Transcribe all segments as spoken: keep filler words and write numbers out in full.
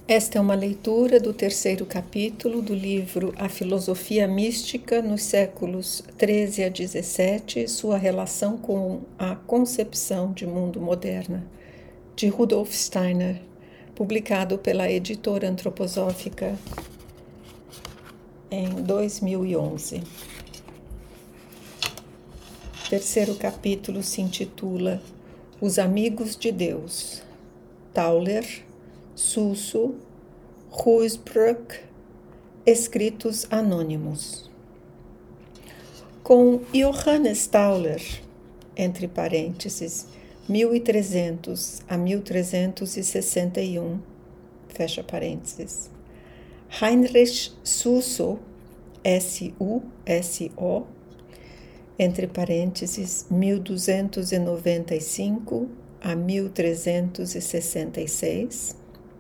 Esta é uma leitura do terceiro capítulo do livro A Filosofia Mística nos séculos treze a dezessete, sua relação com a concepção de mundo moderna, de Rudolf Steiner, publicado pela editora antroposófica em dois mil e onze. O terceiro capítulo se intitula Os Amigos de Deus, Tauler, Suso, Ruysbroeck, Escritos Anônimos. Com Johannes Tauler, entre parênteses, mil e trezentos a mil trezentos e sessenta e um, fecha parênteses, Heinrich Suso, S U S O, entre parênteses, mil duzentos e noventa e cinco a mil trezentos e sessenta e seis,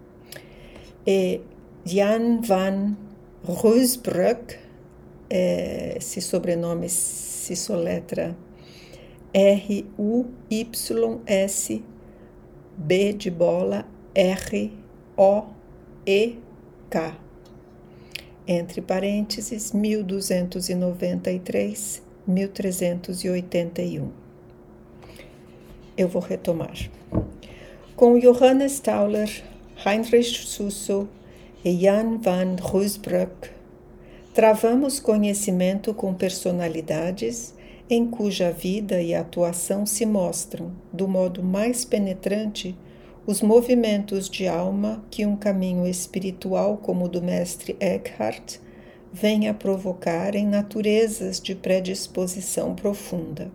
e Jan van Ruysbroeck, é, esse sobrenome se soletra R U Y S B de bola R O E K, entre parênteses, mil duzentos e noventa e três a mil trezentos e oitenta e um. Eu vou retomar. Com Johannes Tauler, Heinrich Suso e Jan van Ruysbroeck, travamos conhecimento com personalidades em cuja vida e atuação se mostram, do modo mais penetrante, os movimentos de alma que um caminho espiritual como o do mestre Eckhart vem a provocar em naturezas de predisposição profunda.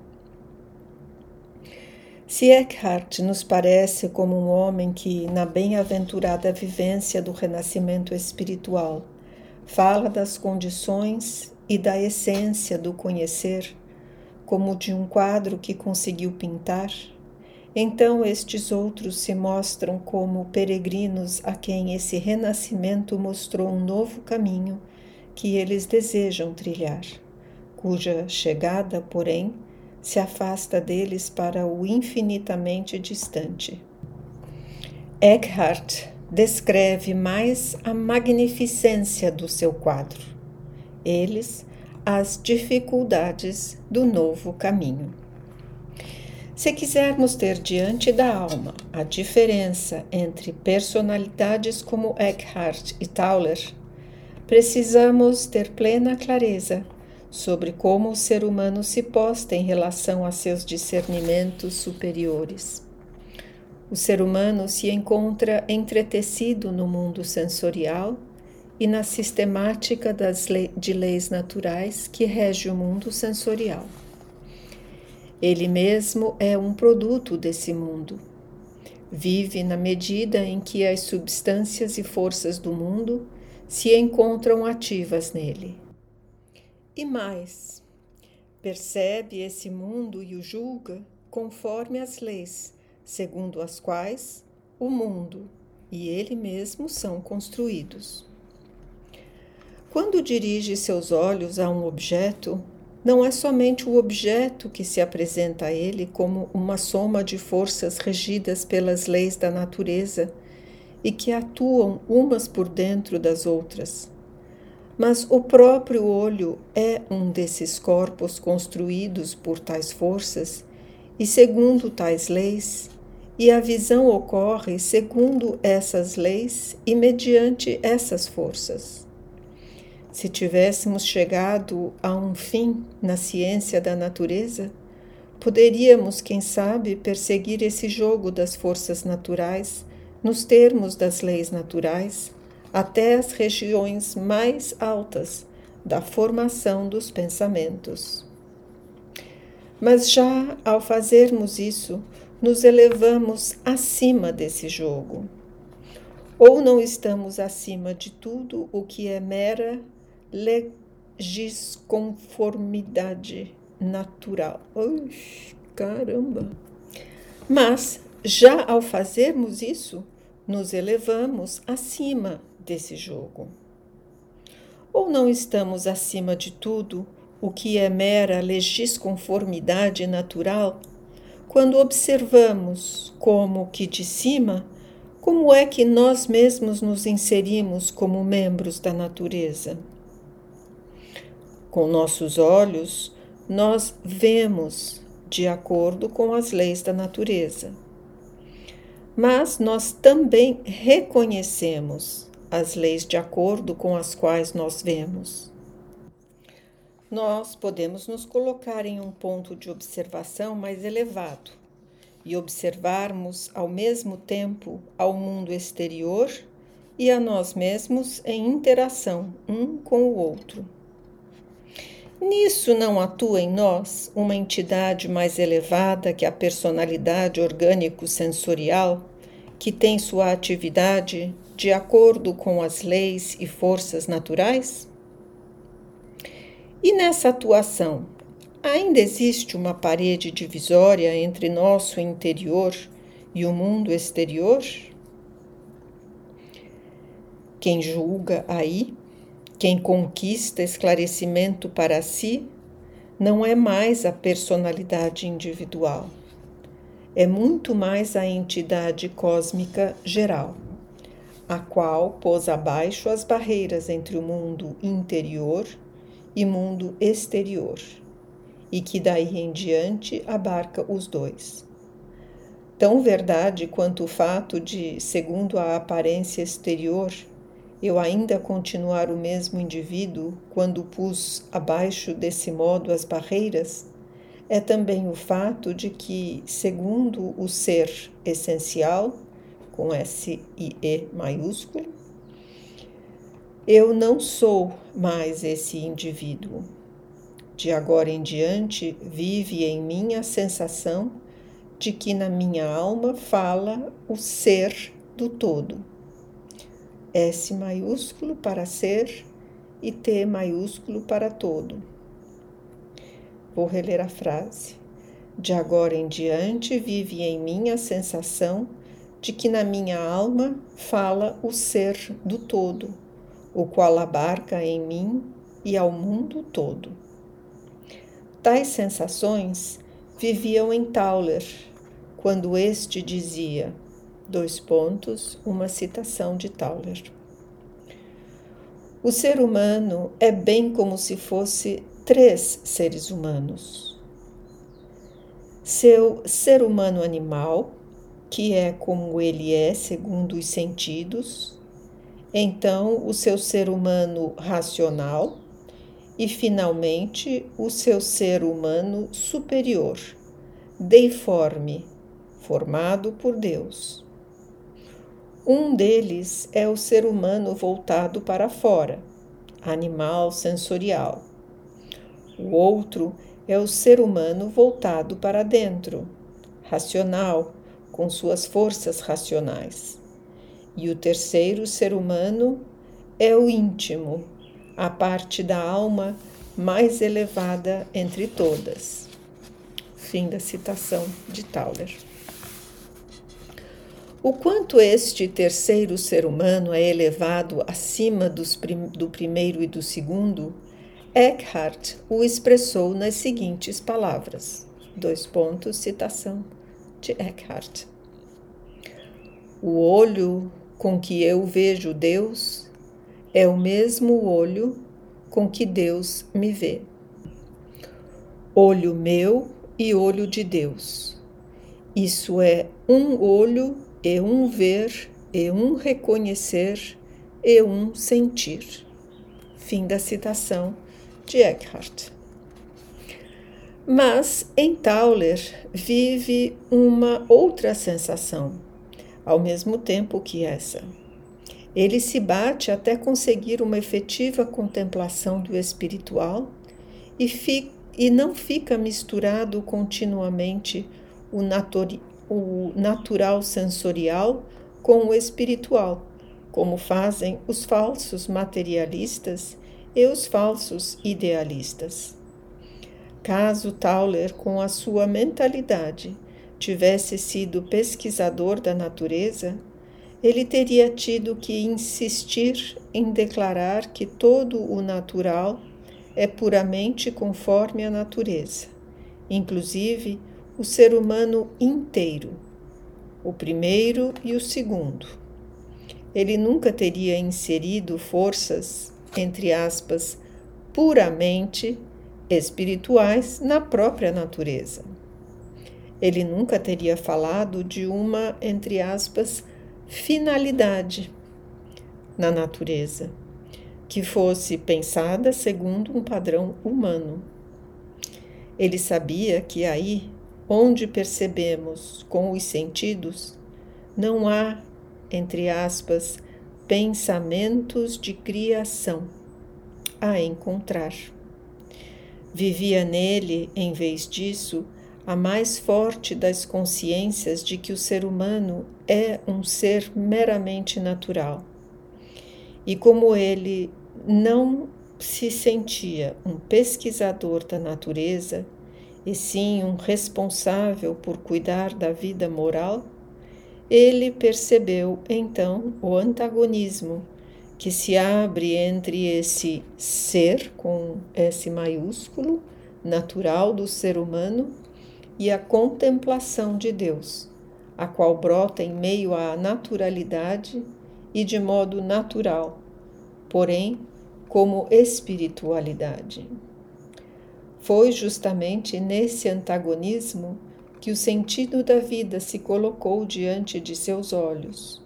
Se Eckhart nos parece como um homem que, na bem-aventurada vivência do renascimento espiritual, fala das condições e da essência do conhecer, como de um quadro que conseguiu pintar, então estes outros se mostram como peregrinos a quem esse renascimento mostrou um novo caminho que eles desejam trilhar, cuja chegada, porém, se afasta deles para o infinitamente distante. Eckhart descreve mais a magnificência do seu quadro, eles as dificuldades do novo caminho. Se quisermos ter diante da alma a diferença entre personalidades como Eckhart e Tauler, precisamos ter plena clareza sobre como o ser humano se posta em relação a seus discernimentos superiores. O ser humano se encontra entretecido no mundo sensorial e na sistemática das le- de leis naturais que rege o mundo sensorial. Ele mesmo é um produto desse mundo. Vive na medida em que as substâncias e forças do mundo se encontram ativas nele. E mais, percebe esse mundo e o julga conforme as leis, segundo as quais o mundo e ele mesmo são construídos. Quando dirige seus olhos a um objeto, não é somente o objeto que se apresenta a ele como uma soma de forças regidas pelas leis da natureza e que atuam umas por dentro das outras, mas o próprio olho é um desses corpos construídos por tais forças e segundo tais leis, e a visão ocorre segundo essas leis e mediante essas forças. Se tivéssemos chegado a um fim na ciência da natureza, poderíamos, quem sabe, perseguir esse jogo das forças naturais nos termos das leis naturais, até as regiões mais altas da formação dos pensamentos. Mas já ao fazermos isso, nos elevamos acima desse jogo. Ou não estamos acima de tudo o que é mera legisconformidade natural. Ux, caramba! Mas, já ao fazermos isso, nos elevamos acima desse jogo. Ou não estamos acima de tudo o que é mera legisconformidade natural, quando observamos como que de cima Como é que nós mesmos nos inserimos como membros da natureza? Com nossos olhos, nós vemos de acordo com as leis da natureza. Mas nós também reconhecemos as leis de acordo com as quais nós vemos. Nós podemos nos colocar em um ponto de observação mais elevado e observarmos ao mesmo tempo ao mundo exterior e a nós mesmos em interação um com o outro. Nisso não atua em nós uma entidade mais elevada que a personalidade orgânico-sensorial, que tem sua atividade de acordo com as leis e forças naturais? E nessa atuação, ainda existe uma parede divisória entre nosso interior e o mundo exterior? Quem julga aí, quem conquista esclarecimento para si, não é mais a personalidade individual, é muito mais a entidade cósmica geral, a qual pôs abaixo as barreiras entre o mundo interior e mundo exterior, e que daí em diante abarca os dois. Tão verdade quanto o fato de, segundo a aparência exterior, eu ainda continuar o mesmo indivíduo quando pus abaixo desse modo as barreiras, é também o fato de que, segundo o ser essencial, com S e E maiúsculo, eu não sou mais esse indivíduo. De agora em diante, vive em mim a sensação de que na minha alma fala o ser do todo. S maiúsculo para ser e T maiúsculo para todo. Vou reler a frase. De agora em diante vive em mim a sensação de que na minha alma fala o ser do todo, o qual abarca em mim e ao mundo todo. Tais sensações viviam em Tauler, quando este dizia, dois pontos, uma citação de Tauler: o ser humano é bem como se fosse três seres humanos. Seu ser humano animal, que é como ele é segundo os sentidos, então o seu ser humano racional e, finalmente, o seu ser humano superior, deiforme, formado por Deus. Um deles é o ser humano voltado para fora, animal sensorial. O outro é o ser humano voltado para dentro, racional, com suas forças racionais. E o terceiro ser humano é o íntimo, a parte da alma mais elevada entre todas. Fim da citação de Tauler. O quanto este terceiro ser humano é elevado acima dos prim- do primeiro e do segundo, Eckhart o expressou nas seguintes palavras. Dois pontos, citação de Eckhart. O olho com que eu vejo Deus é o mesmo olho com que Deus me vê. Olho meu e olho de Deus. Isso é um olho e um ver, e um reconhecer, e um sentir. Fim da citação de Eckhart. Mas em Tauler vive uma outra sensação, ao mesmo tempo que essa. Ele se bate até conseguir uma efetiva contemplação do espiritual e, fi, e não fica misturado continuamente o, natori, o natural sensorial com o espiritual, como fazem os falsos materialistas e os falsos idealistas. Caso Tauler, com a sua mentalidade, tivesse sido pesquisador da natureza, ele teria tido que insistir em declarar que todo o natural é puramente conforme a natureza, inclusive o ser humano inteiro. o primeiro e o segundo. Ele nunca teria inserido forças, entre aspas, puramente espirituais na própria natureza. Ele nunca teria falado de uma, entre aspas, finalidade na natureza, que fosse pensada segundo um padrão humano. Ele sabia que aí, onde percebemos com os sentidos, não há, entre aspas, pensamentos de criação a encontrar. Vivia nele, em vez disso, a mais forte das consciências de que o ser humano é um ser meramente natural. E como ele não se sentia um pesquisador da natureza, e sim um responsável por cuidar da vida moral, ele percebeu então o antagonismo que se abre entre esse ser, com S maiúsculo, natural do ser humano, e a contemplação de Deus, a qual brota em meio à naturalidade e de modo natural, porém como espiritualidade. Foi justamente nesse antagonismo que o sentido da vida se colocou diante de seus olhos.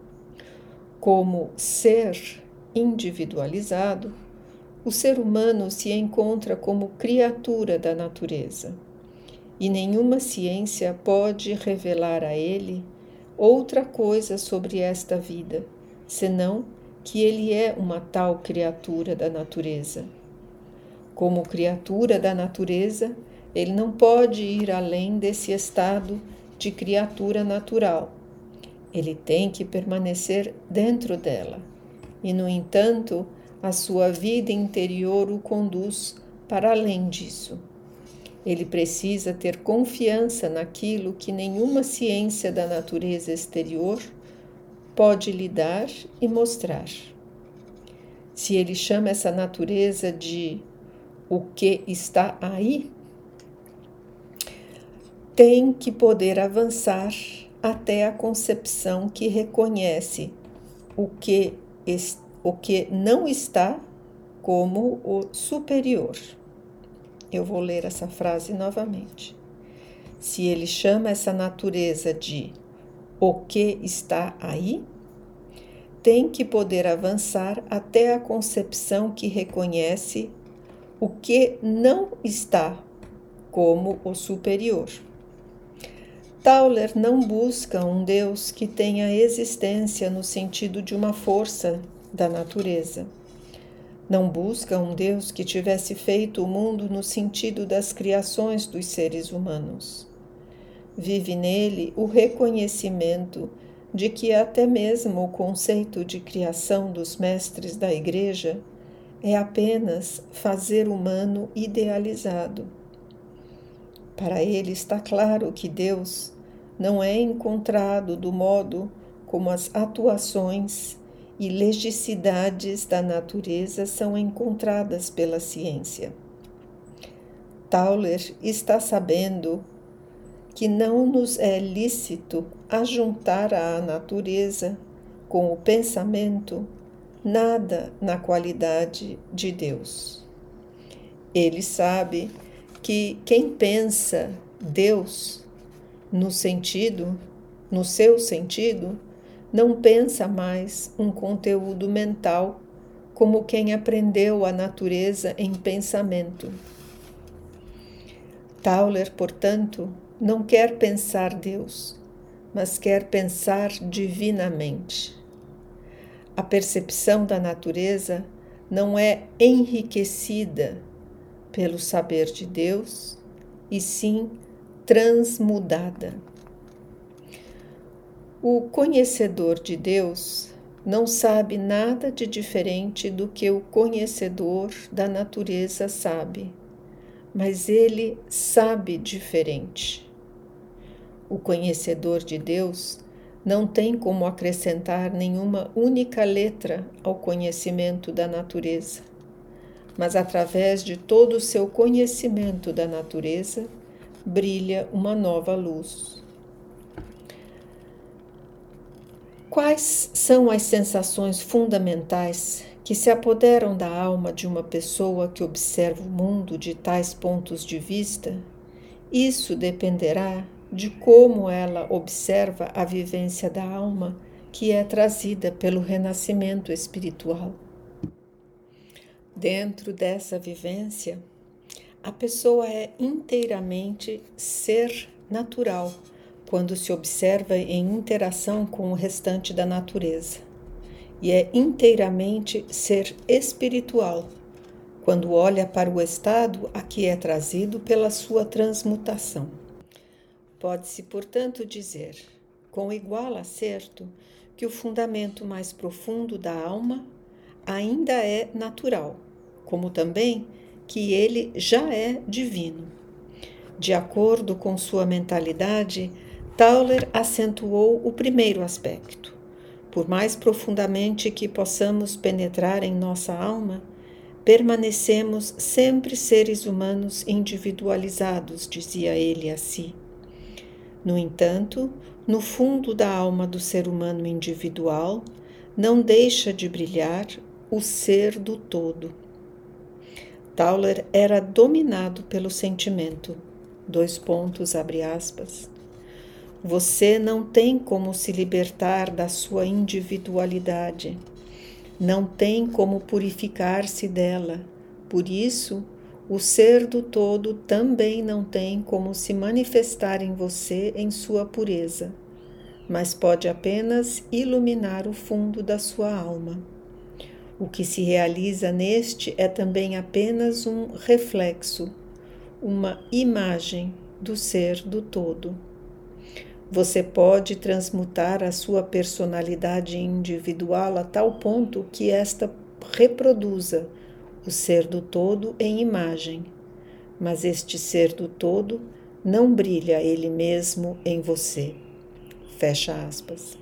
Como ser individualizado, o ser humano se encontra como criatura da natureza, e nenhuma ciência pode revelar a ele outra coisa sobre esta vida, senão que ele é uma tal criatura da natureza. Como criatura da natureza, ele não pode ir além desse estado de criatura natural. Ele tem que permanecer dentro dela. E, no entanto, a sua vida interior o conduz para além disso. Ele precisa ter confiança naquilo que nenhuma ciência da natureza exterior pode lhe dar e mostrar. Se ele chama essa natureza de o que está aí, tem que poder avançar até a concepção que reconhece o que, o que não está como o superior. Eu vou ler essa frase novamente. Se ele chama essa natureza de o que está aí, tem que poder avançar até a concepção que reconhece o que não está como o superior. Tauler não busca um Deus que tenha existência no sentido de uma força da natureza. Não busca um Deus que tivesse feito o mundo no sentido das criações dos seres humanos. Vive nele o reconhecimento de que até mesmo o conceito de criação dos mestres da Igreja é apenas fazer humano idealizado. Para ele está claro que Deus não é encontrado do modo como as atuações e legicidades da natureza são encontradas pela ciência. Tauler está sabendo que não nos é lícito ajuntar à natureza, com o pensamento, nada na qualidade de Deus. Ele sabe que quem pensa Deus no sentido, no seu sentido, não pensa mais um conteúdo mental como quem aprendeu a natureza em pensamento. Tauler, portanto, não quer pensar Deus, mas quer pensar divinamente. A percepção da natureza não é enriquecida pelo saber de Deus, e sim transmudada. O conhecedor de Deus não sabe nada de diferente do que o conhecedor da natureza sabe, mas ele sabe diferente. O conhecedor de Deus não tem como acrescentar nenhuma única letra ao conhecimento da natureza, mas através de todo o seu conhecimento da natureza, brilha uma nova luz. Quais são as sensações fundamentais que se apoderam da alma de uma pessoa que observa o mundo de tais pontos de vista? Isso dependerá de como ela observa a vivência da alma que é trazida pelo renascimento espiritual. Dentro dessa vivência, a pessoa é inteiramente ser natural quando se observa em interação com o restante da natureza, e é inteiramente ser espiritual quando olha para o estado a que é trazido pela sua transmutação. Pode-se, portanto, dizer, com igual acerto, que o fundamento mais profundo da alma ainda é natural, como também que ele já é divino. De acordo com sua mentalidade, Tauler acentuou o primeiro aspecto. Por mais profundamente que possamos penetrar em nossa alma, permanecemos sempre seres humanos individualizados, dizia ele a si. No entanto, no fundo da alma do ser humano individual, não deixa de brilhar o ser do todo. Tauler era dominado pelo sentimento. Dois pontos, abre aspas. Você não tem como se libertar da sua individualidade. Não tem como purificar-se dela. Por isso, o ser do todo também não tem como se manifestar em você em sua pureza, mas pode apenas iluminar o fundo da sua alma. O que se realiza neste é também apenas um reflexo, uma imagem do ser do todo. Você pode transmutar a sua personalidade individual a tal ponto que esta reproduza o ser do todo em imagem, mas este ser do todo não brilha ele mesmo em você. Fecha aspas.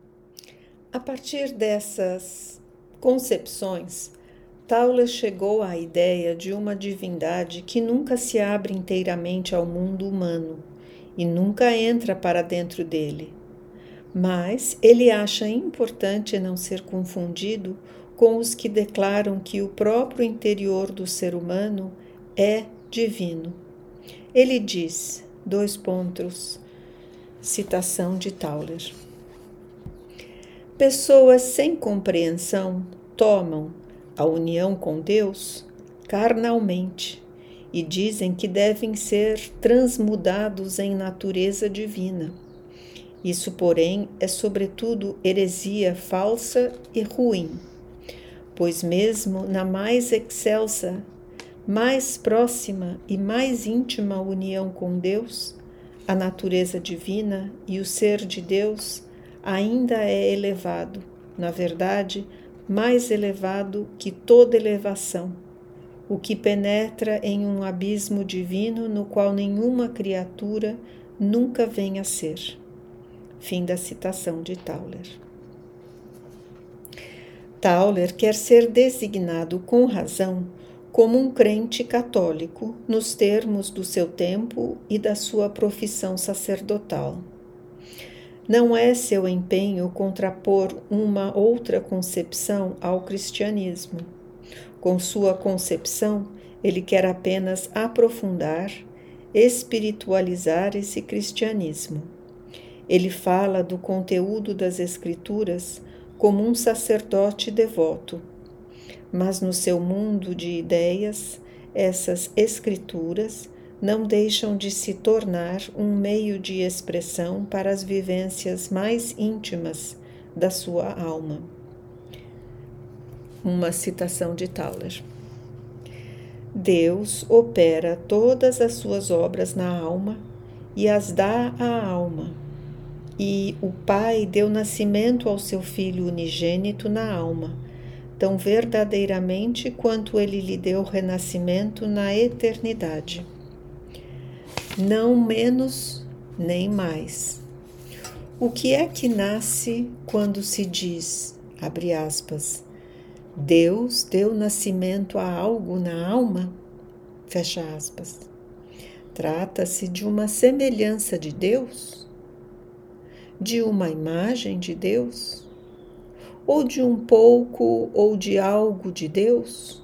A partir dessas concepções, Tauler chegou à ideia de uma divindade que nunca se abre inteiramente ao mundo humano e nunca entra para dentro dele. Mas ele acha importante não ser confundido com os que declaram que o próprio interior do ser humano é divino. Ele diz, dois pontos, citação de Tauler. Pessoas sem compreensão tomam a união com Deus carnalmente e dizem que devem ser transmudados em natureza divina. Isso, porém, é sobretudo heresia falsa e ruim, pois mesmo na mais excelsa, mais próxima e mais íntima união com Deus, a natureza divina e o ser de Deus ainda é elevado, na verdade, mais elevado que toda elevação, o que penetra em um abismo divino no qual nenhuma criatura nunca vem a ser. Fim da citação de Tauler. Tauler quer ser designado com razão como um crente católico nos termos do seu tempo e da sua profissão sacerdotal. Não é seu empenho contrapor uma outra concepção ao cristianismo. Com sua concepção, ele quer apenas aprofundar, espiritualizar esse cristianismo. Ele fala do conteúdo das Escrituras como um sacerdote devoto, mas no seu mundo de ideias, essas Escrituras não deixam de se tornar um meio de expressão para as vivências mais íntimas da sua alma. Uma citação de Tauler. Deus opera todas as suas obras na alma e as dá à alma, e o Pai deu nascimento ao seu Filho unigênito na alma, tão verdadeiramente quanto ele lhe deu renascimento na eternidade. Não menos nem mais. O que é que nasce quando se diz, abre aspas, Deus deu nascimento a algo na alma? Fecha aspas. Trata-se de uma semelhança de Deus? De uma imagem de Deus? ou de um pouco ou de algo de Deus?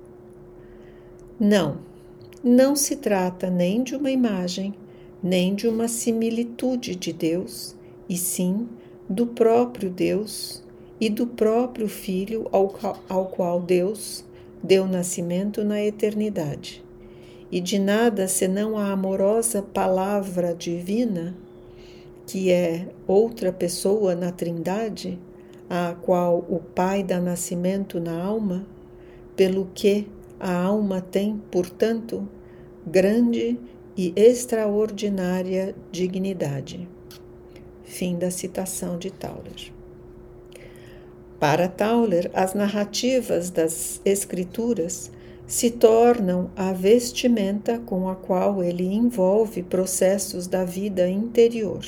Não, não se trata nem de uma imagem, nem de uma similitude de Deus, e sim do próprio Deus e do próprio Filho ao, ao qual Deus deu nascimento na eternidade. E de nada senão a amorosa palavra divina, que é outra pessoa na Trindade, à qual o Pai dá nascimento na alma, pelo que a alma tem, portanto, grande e extraordinária dignidade. Fim da citação de Tauler. Para Tauler, as narrativas das Escrituras se tornam a vestimenta com a qual ele envolve processos da vida interior.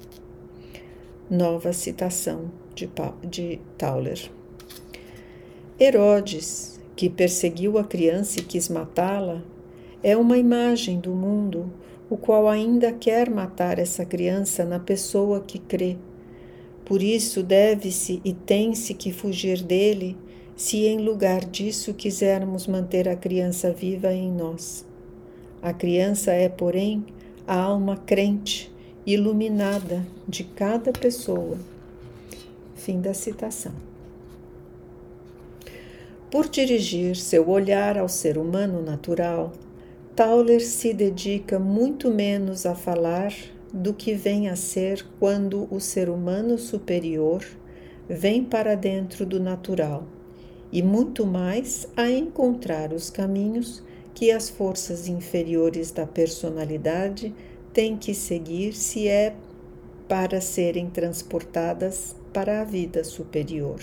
Nova citação de, de Tauler. Herodes, que perseguiu a criança e quis matá-la, é uma imagem do mundo, o qual ainda quer matar essa criança na pessoa que crê. Por isso deve-se e tem-se que fugir dele, se em lugar disso quisermos manter a criança viva em nós. A criança é, porém, a alma crente, iluminada de cada pessoa. Fim da citação. Por dirigir seu olhar ao ser humano natural, Tauler se dedica muito menos a falar do que vem a ser quando o ser humano superior vem para dentro do natural, e muito mais a encontrar os caminhos que as forças inferiores da personalidade têm que seguir se é para serem transportadas para a vida superior.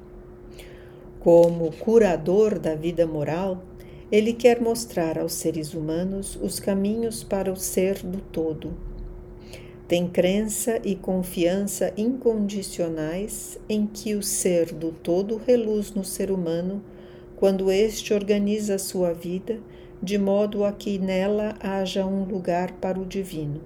Como curador da vida moral, ele quer mostrar aos seres humanos os caminhos para o ser do todo. Tem crença e confiança incondicionais em que o ser do todo reluz no ser humano quando este organiza sua vida de modo a que nela haja um lugar para o divino.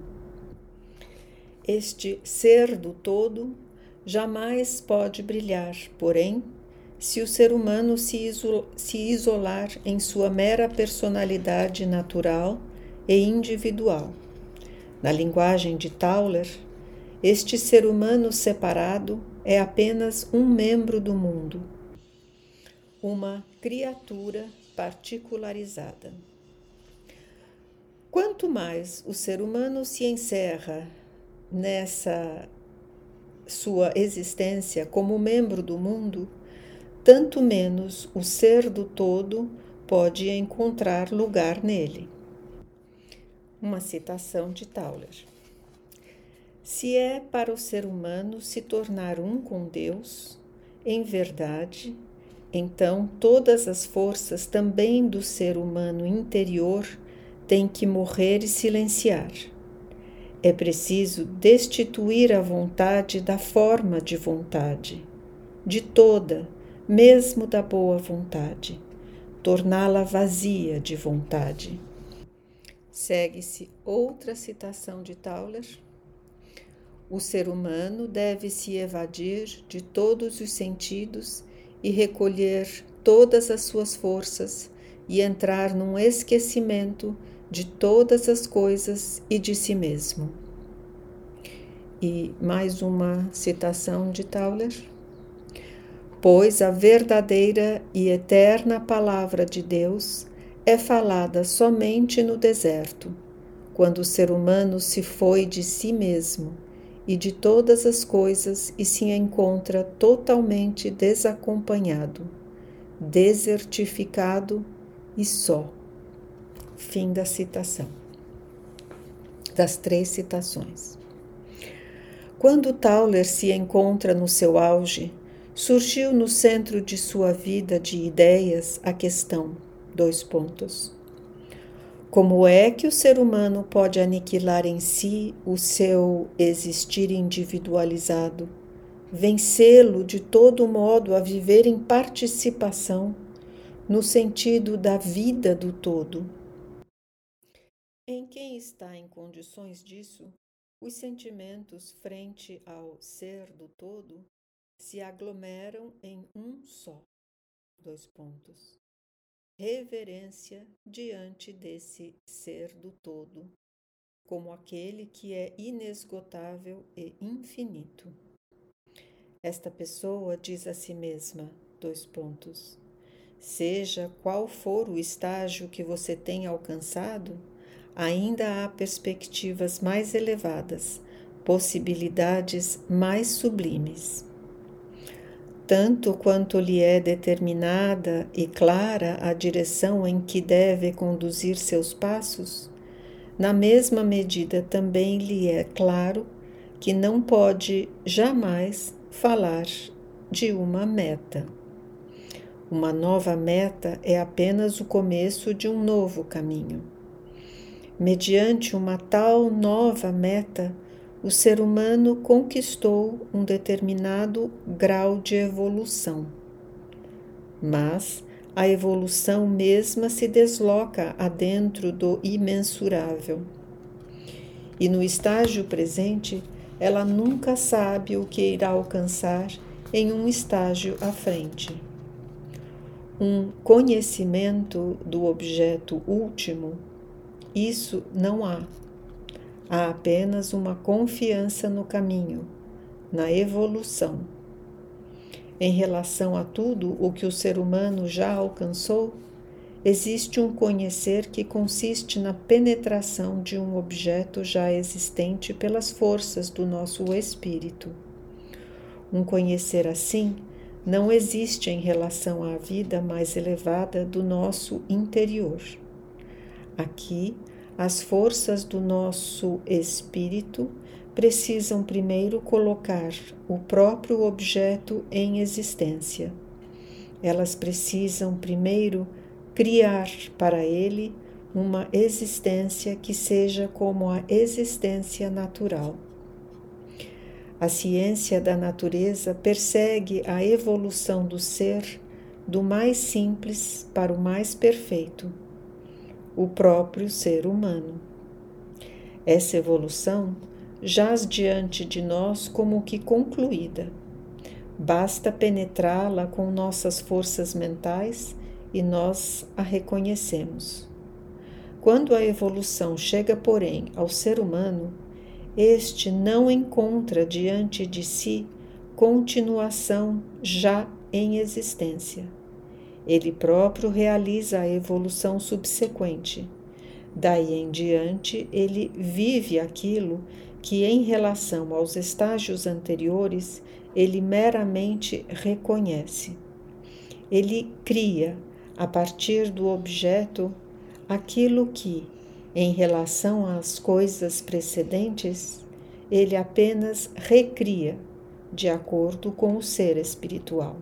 Este ser do todo jamais pode brilhar, porém, se o ser humano se, isol- se isolar em sua mera personalidade natural e individual. Na linguagem de Tauler, este ser humano separado é apenas um membro do mundo, uma criatura particularizada. Quanto mais o ser humano se encerra nessa sua existência como membro do mundo, tanto menos o ser do todo pode encontrar lugar nele. Uma citação de Tauler. Se é para o ser humano se tornar um com Deus, em verdade, então todas as forças também do ser humano interior têm que morrer e silenciar. É preciso destituir a vontade da forma de vontade, de toda, mesmo da boa vontade, torná-la vazia de vontade. Segue-se outra citação de Tauler. O ser humano deve se evadir de todos os sentidos e recolher todas as suas forças e entrar num esquecimento de todas as coisas e de si mesmo. E mais uma citação de Tauler. Pois a verdadeira e eterna palavra de Deus é falada somente no deserto, quando o ser humano se foi de si mesmo e de todas as coisas e se encontra totalmente desacompanhado, desertificado e só. Fim da citação. Das três citações. Quando Tauler se encontra no seu auge, surgiu no centro de sua vida de ideias a questão, dois pontos. Como é que o ser humano pode aniquilar em si o seu existir individualizado, vencê-lo de todo modo a viver em participação, no sentido da vida do todo? Em quem está em condições disso, os sentimentos frente ao ser do todo se aglomeram em um só. Dois pontos. Reverência diante desse ser do todo, como aquele que é inesgotável e infinito. Esta pessoa diz a si mesma, dois pontos, seja qual for o estágio que você tenha alcançado, ainda há perspectivas mais elevadas, possibilidades mais sublimes. Tanto quanto lhe é determinada e clara a direção em que deve conduzir seus passos, na mesma medida também lhe é claro que não pode jamais falar de uma meta. Uma nova meta é apenas o começo de um novo caminho. Mediante uma tal nova meta, o ser humano conquistou um determinado grau de evolução. Mas a evolução mesma se desloca adentro do imensurável. E no estágio presente, ela nunca sabe o que irá alcançar em um estágio à frente. Um conhecimento do objeto último, isso não há. Há apenas uma confiança no caminho, na evolução. Em relação a tudo o que o ser humano já alcançou, existe um conhecer que consiste na penetração de um objeto já existente pelas forças do nosso espírito. Um conhecer assim não existe em relação à vida mais elevada do nosso interior. Aqui, as forças do nosso espírito precisam primeiro colocar o próprio objeto em existência. Elas precisam primeiro criar para ele uma existência que seja como a existência natural. A ciência da natureza persegue a evolução do ser do mais simples para o mais perfeito, o próprio ser humano. Essa evolução jaz diante de nós como que concluída. Basta penetrá-la com nossas forças mentais e nós a reconhecemos. Quando a evolução chega, porém, ao ser humano, este não encontra diante de si continuação já em existência. Ele próprio realiza a evolução subsequente. Daí em diante, ele vive aquilo que, em relação aos estágios anteriores, ele meramente reconhece. Ele cria, a partir do objeto, aquilo que, em relação às coisas precedentes, ele apenas recria, de acordo com o ser espiritual.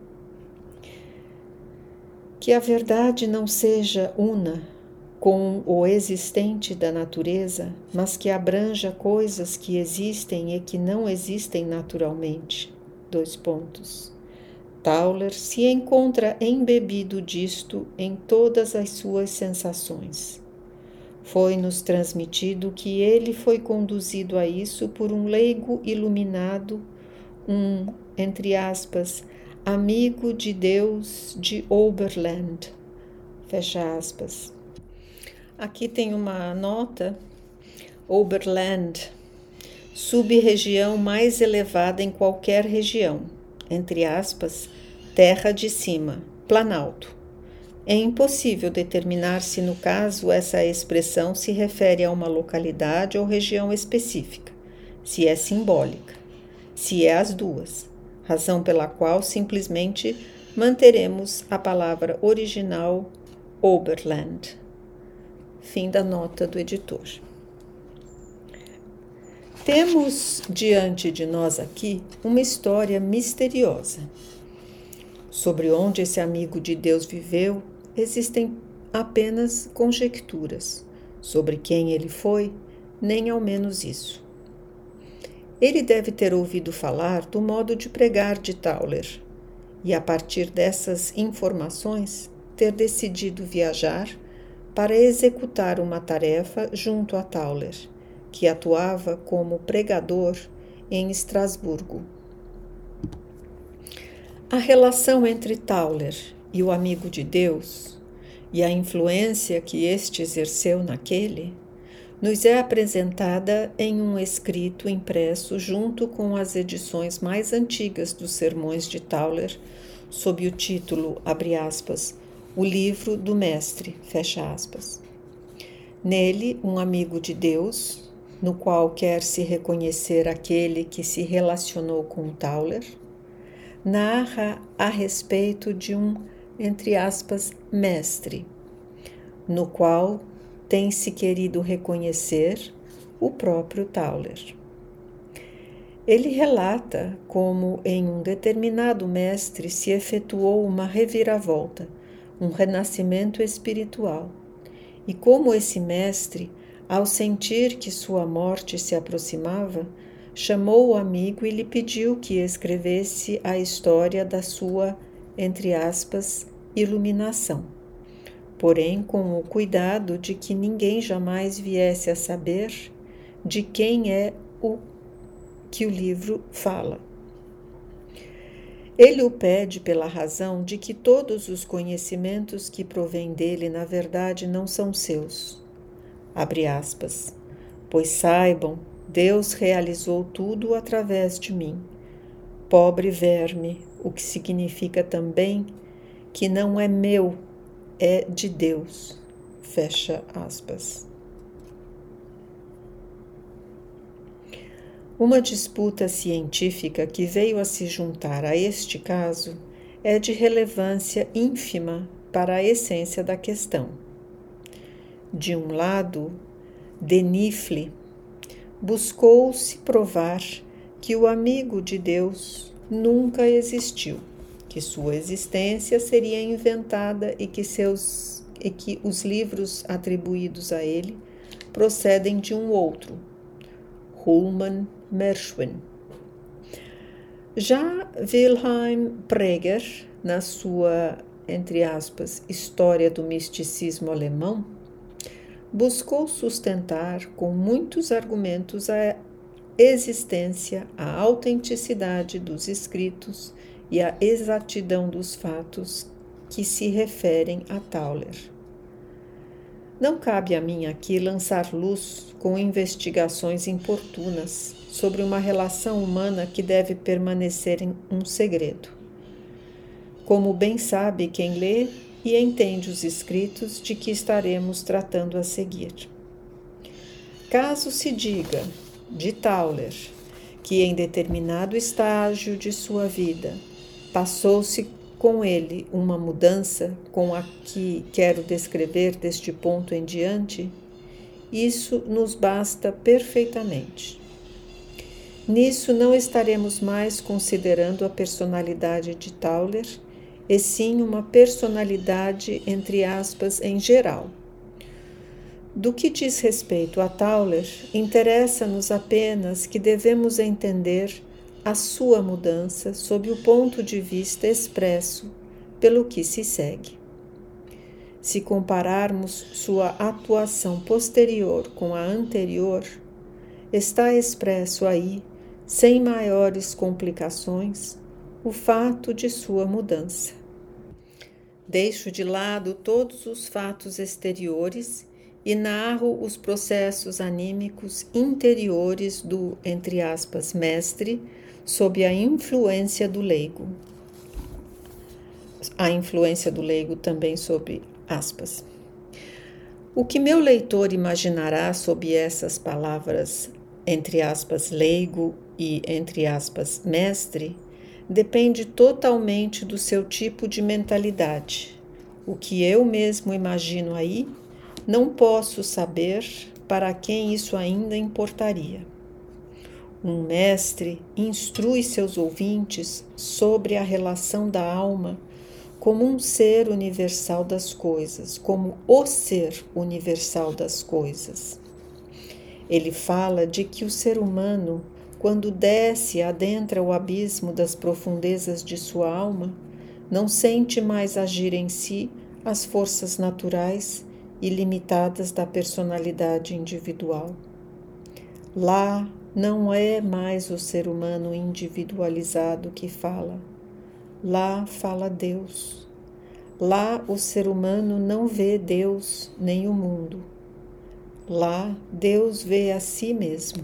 Que a verdade não seja una com o existente da natureza, mas que abranja coisas que existem e que não existem naturalmente. Dois pontos. Tauler se encontra embebido disto em todas as suas sensações. Foi-nos transmitido que ele foi conduzido a isso por um leigo iluminado, um, entre aspas, amigo de Deus de Oberland, fecha aspas. Aqui tem uma nota, Oberland, sub-região mais elevada em qualquer região, entre aspas, terra de cima, planalto. É impossível determinar se, no caso, essa expressão se refere a uma localidade ou região específica, se é simbólica, se é as duas, razão pela qual simplesmente manteremos a palavra original Oberland. Fim da nota do editor. Temos diante de nós aqui uma história misteriosa. Sobre onde esse amigo de Deus viveu, existem apenas conjecturas. Sobre quem ele foi, nem ao menos isso. Ele deve ter ouvido falar do modo de pregar de Tauler, e a partir dessas informações, ter decidido viajar para executar uma tarefa junto a Tauler, que atuava como pregador em Estrasburgo. A relação entre Tauler e o amigo de Deus e a influência que este exerceu naquele nos é apresentada em um escrito impresso junto com as edições mais antigas dos sermões de Tauler, sob o título, abre aspas, O Livro do Mestre, fecha aspas. Nele, um amigo de Deus, no qual quer se reconhecer aquele que se relacionou com Tauler, narra a respeito de um, entre aspas, mestre, no qual tem-se querido reconhecer o próprio Tauler. Ele relata como em um determinado mestre se efetuou uma reviravolta, um renascimento espiritual, e como esse mestre, ao sentir que sua morte se aproximava, chamou o amigo e lhe pediu que escrevesse a história da sua, entre aspas, iluminação, porém com o cuidado de que ninguém jamais viesse a saber de quem é o que o livro fala. Ele o pede pela razão de que todos os conhecimentos que provêm dele, na verdade, não são seus. Abre aspas. Pois saibam, Deus realizou tudo através de mim. Pobre verme, o que significa também que não é meu, é de Deus. Fecha aspas. Uma disputa científica que veio a se juntar a este caso é de relevância ínfima para a essência da questão. De um lado, Denifle buscou-se provar que o amigo de Deus nunca existiu, que sua existência seria inventada e que, seus, e que os livros atribuídos a ele procedem de um outro, Hullmann Merschwin. Já Wilhelm Preger, na sua, entre aspas, História do Misticismo Alemão, buscou sustentar com muitos argumentos a existência, a autenticidade dos escritos e a exatidão dos fatos que se referem a Tauler. Não cabe a mim aqui lançar luz com investigações importunas sobre uma relação humana que deve permanecer em um segredo. Como bem sabe quem lê e entende os escritos de que estaremos tratando a seguir. Caso se diga, de Tauler, que em determinado estágio de sua vida passou-se com ele uma mudança com a que quero descrever deste ponto em diante, isso nos basta perfeitamente. Nisso não estaremos mais considerando a personalidade de Tauler, e sim uma personalidade, entre aspas, em geral. Do que diz respeito a Tauler, interessa-nos apenas que devemos entender a sua mudança sob o ponto de vista expresso pelo que se segue. Se compararmos sua atuação posterior com a anterior, está expresso aí, sem maiores complicações, o fato de sua mudança. Deixo de lado todos os fatos exteriores e narro os processos anímicos interiores do, entre aspas, mestre, sob a influência do leigo. A influência do leigo também sob aspas. O que meu leitor imaginará sob essas palavras, entre aspas, leigo e, entre aspas, mestre, depende totalmente do seu tipo de mentalidade. O que eu mesmo imagino aí, não posso saber para quem isso ainda importaria. Um mestre instrui seus ouvintes sobre a relação da alma como um ser universal das coisas, como o ser universal das coisas. Ele fala de que o ser humano, quando desce e adentra o abismo das profundezas de sua alma, não sente mais agir em si as forças naturais e limitadas da personalidade individual. Lá não é mais o ser humano individualizado que fala. Lá fala Deus. Lá o ser humano não vê Deus nem o mundo. Lá Deus vê a si mesmo.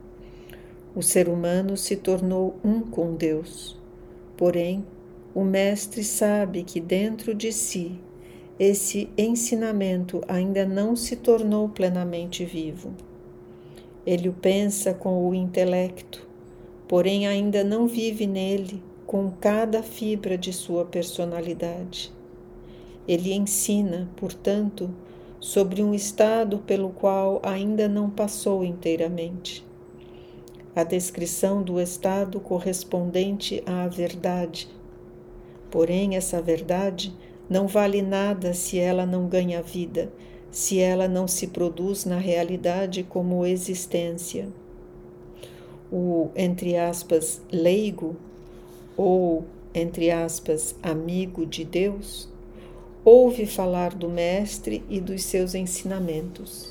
O ser humano se tornou um com Deus. Porém, o Mestre sabe que dentro de si esse ensinamento ainda não se tornou plenamente vivo. Ele o pensa com o intelecto, porém ainda não vive nele com cada fibra de sua personalidade. Ele ensina, portanto, sobre um estado pelo qual ainda não passou inteiramente. A descrição do estado correspondente à verdade. Porém, essa verdade não vale nada se ela não ganha vida, se ela não se produz na realidade como existência. O, entre aspas, leigo, ou, entre aspas, amigo de Deus, ouve falar do Mestre e dos seus ensinamentos.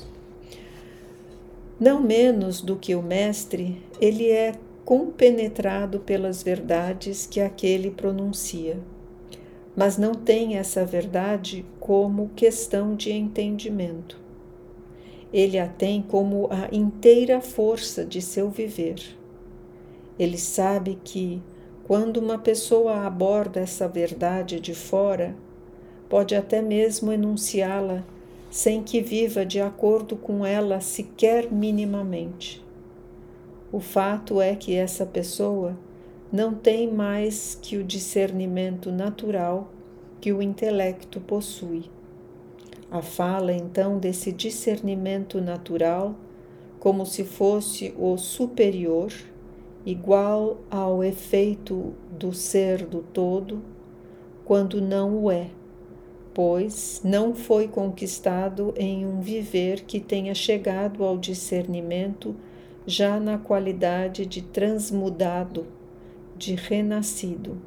Não menos do que o Mestre, ele é compenetrado pelas verdades que aquele pronuncia, mas não tem essa verdade como questão de entendimento. Ele a tem como a inteira força de seu viver. Ele sabe que, quando uma pessoa aborda essa verdade de fora, pode até mesmo enunciá-la sem que viva de acordo com ela sequer minimamente. O fato é que essa pessoa não tem mais que o discernimento natural que o intelecto possui. A fala, então, desse discernimento natural, como se fosse o superior, igual ao efeito do ser do todo, quando não o é, pois não foi conquistado em um viver que tenha chegado ao discernimento já na qualidade de transmudado, de renascido.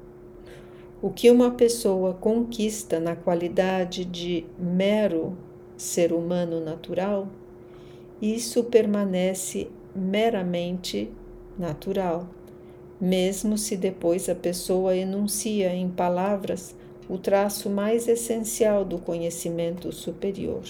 O que uma pessoa conquista na qualidade de mero ser humano natural, isso permanece meramente natural, mesmo se depois a pessoa enuncia em palavras o traço mais essencial do conhecimento superior.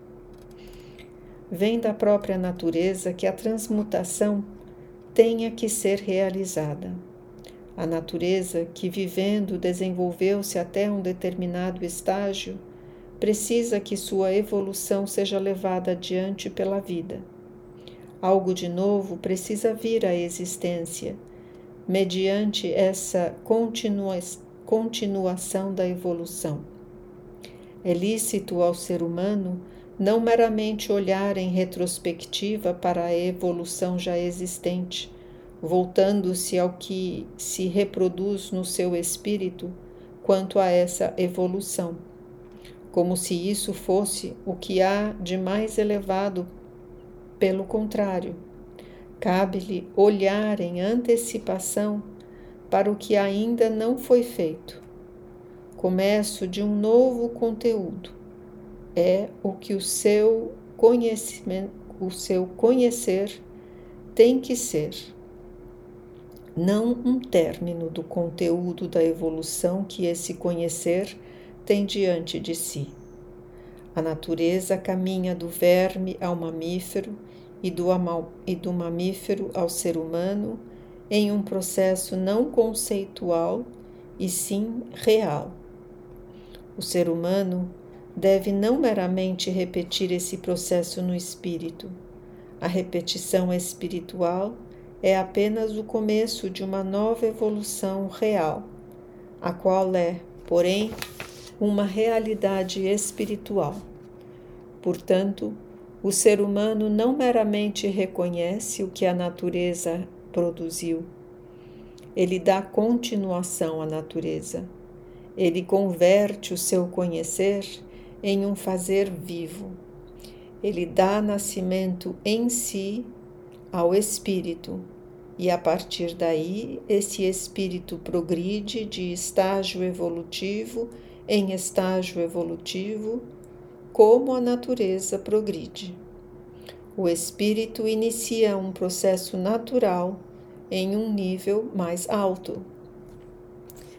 Vem da própria natureza que a transmutação tenha que ser realizada. A natureza que, vivendo, desenvolveu-se até um determinado estágio, precisa que sua evolução seja levada adiante pela vida. Algo de novo precisa vir à existência, mediante essa continua, continuação da evolução. É lícito ao ser humano não meramente olhar em retrospectiva para a evolução já existente, voltando-se ao que se reproduz no seu espírito quanto a essa evolução, como se isso fosse o que há de mais elevado. Pelo contrário, cabe-lhe olhar em antecipação para o que ainda não foi feito. Começo de um novo conteúdo é o que o seu conhecimento, o seu conhecer tem que ser, não um término do conteúdo da evolução que esse conhecer tem diante de si. A natureza caminha do verme ao mamífero e do, amal, e do mamífero ao ser humano em um processo não conceitual e sim real. O ser humano deve não meramente repetir esse processo no espírito. A repetição espiritual é apenas o começo de uma nova evolução real, a qual é, porém, uma realidade espiritual. Portanto, o ser humano não meramente reconhece o que a natureza produziu, ele dá continuação à natureza. Ele converte o seu conhecer em um fazer vivo. Ele dá nascimento em si ao espírito, e a partir daí esse espírito progride de estágio evolutivo em estágio evolutivo, como a natureza progride. O espírito inicia um processo natural em um nível mais alto.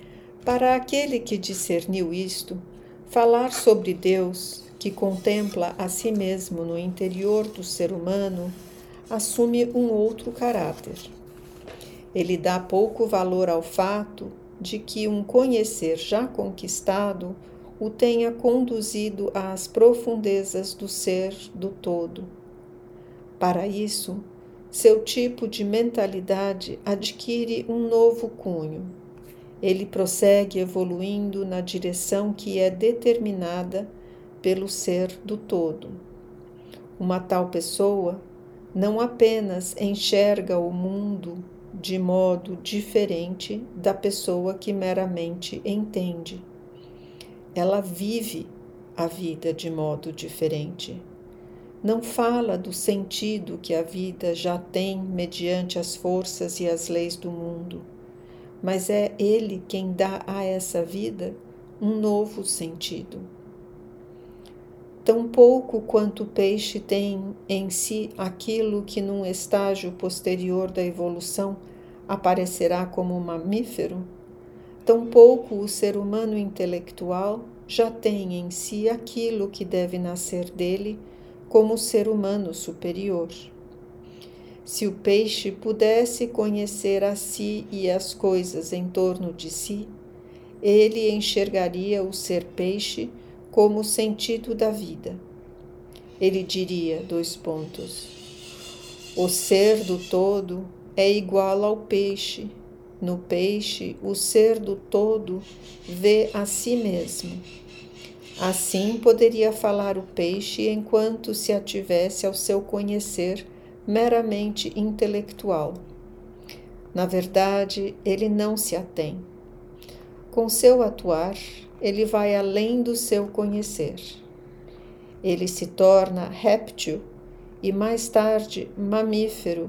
Para aquele que discerniu isto, falar sobre Deus, que contempla a si mesmo no interior do ser humano, assume um outro caráter. Ele dá pouco valor ao fato de que um conhecer já conquistado o tenha conduzido às profundezas do ser do todo. Para isso, seu tipo de mentalidade adquire um novo cunho. Ele prossegue evoluindo na direção que é determinada pelo ser do todo. Uma tal pessoa não apenas enxerga o mundo de modo diferente da pessoa que meramente entende. Ela vive a vida de modo diferente. Não fala do sentido que a vida já tem mediante as forças e as leis do mundo, mas é ele quem dá a essa vida um novo sentido. Tão pouco quanto o peixe tem em si aquilo que num estágio posterior da evolução aparecerá como mamífero, tão pouco o ser humano intelectual já tem em si aquilo que deve nascer dele como ser humano superior. Se o peixe pudesse conhecer a si e as coisas em torno de si, ele enxergaria o ser peixe como o sentido da vida. Ele diria, dois pontos, o ser do todo é igual ao peixe. No peixe, o ser do todo vê a si mesmo. Assim poderia falar o peixe enquanto se ativesse ao seu conhecer meramente intelectual. Na verdade, ele não se atém. Com seu atuar, ele vai além do seu conhecer. Ele se torna réptil e mais tarde mamífero.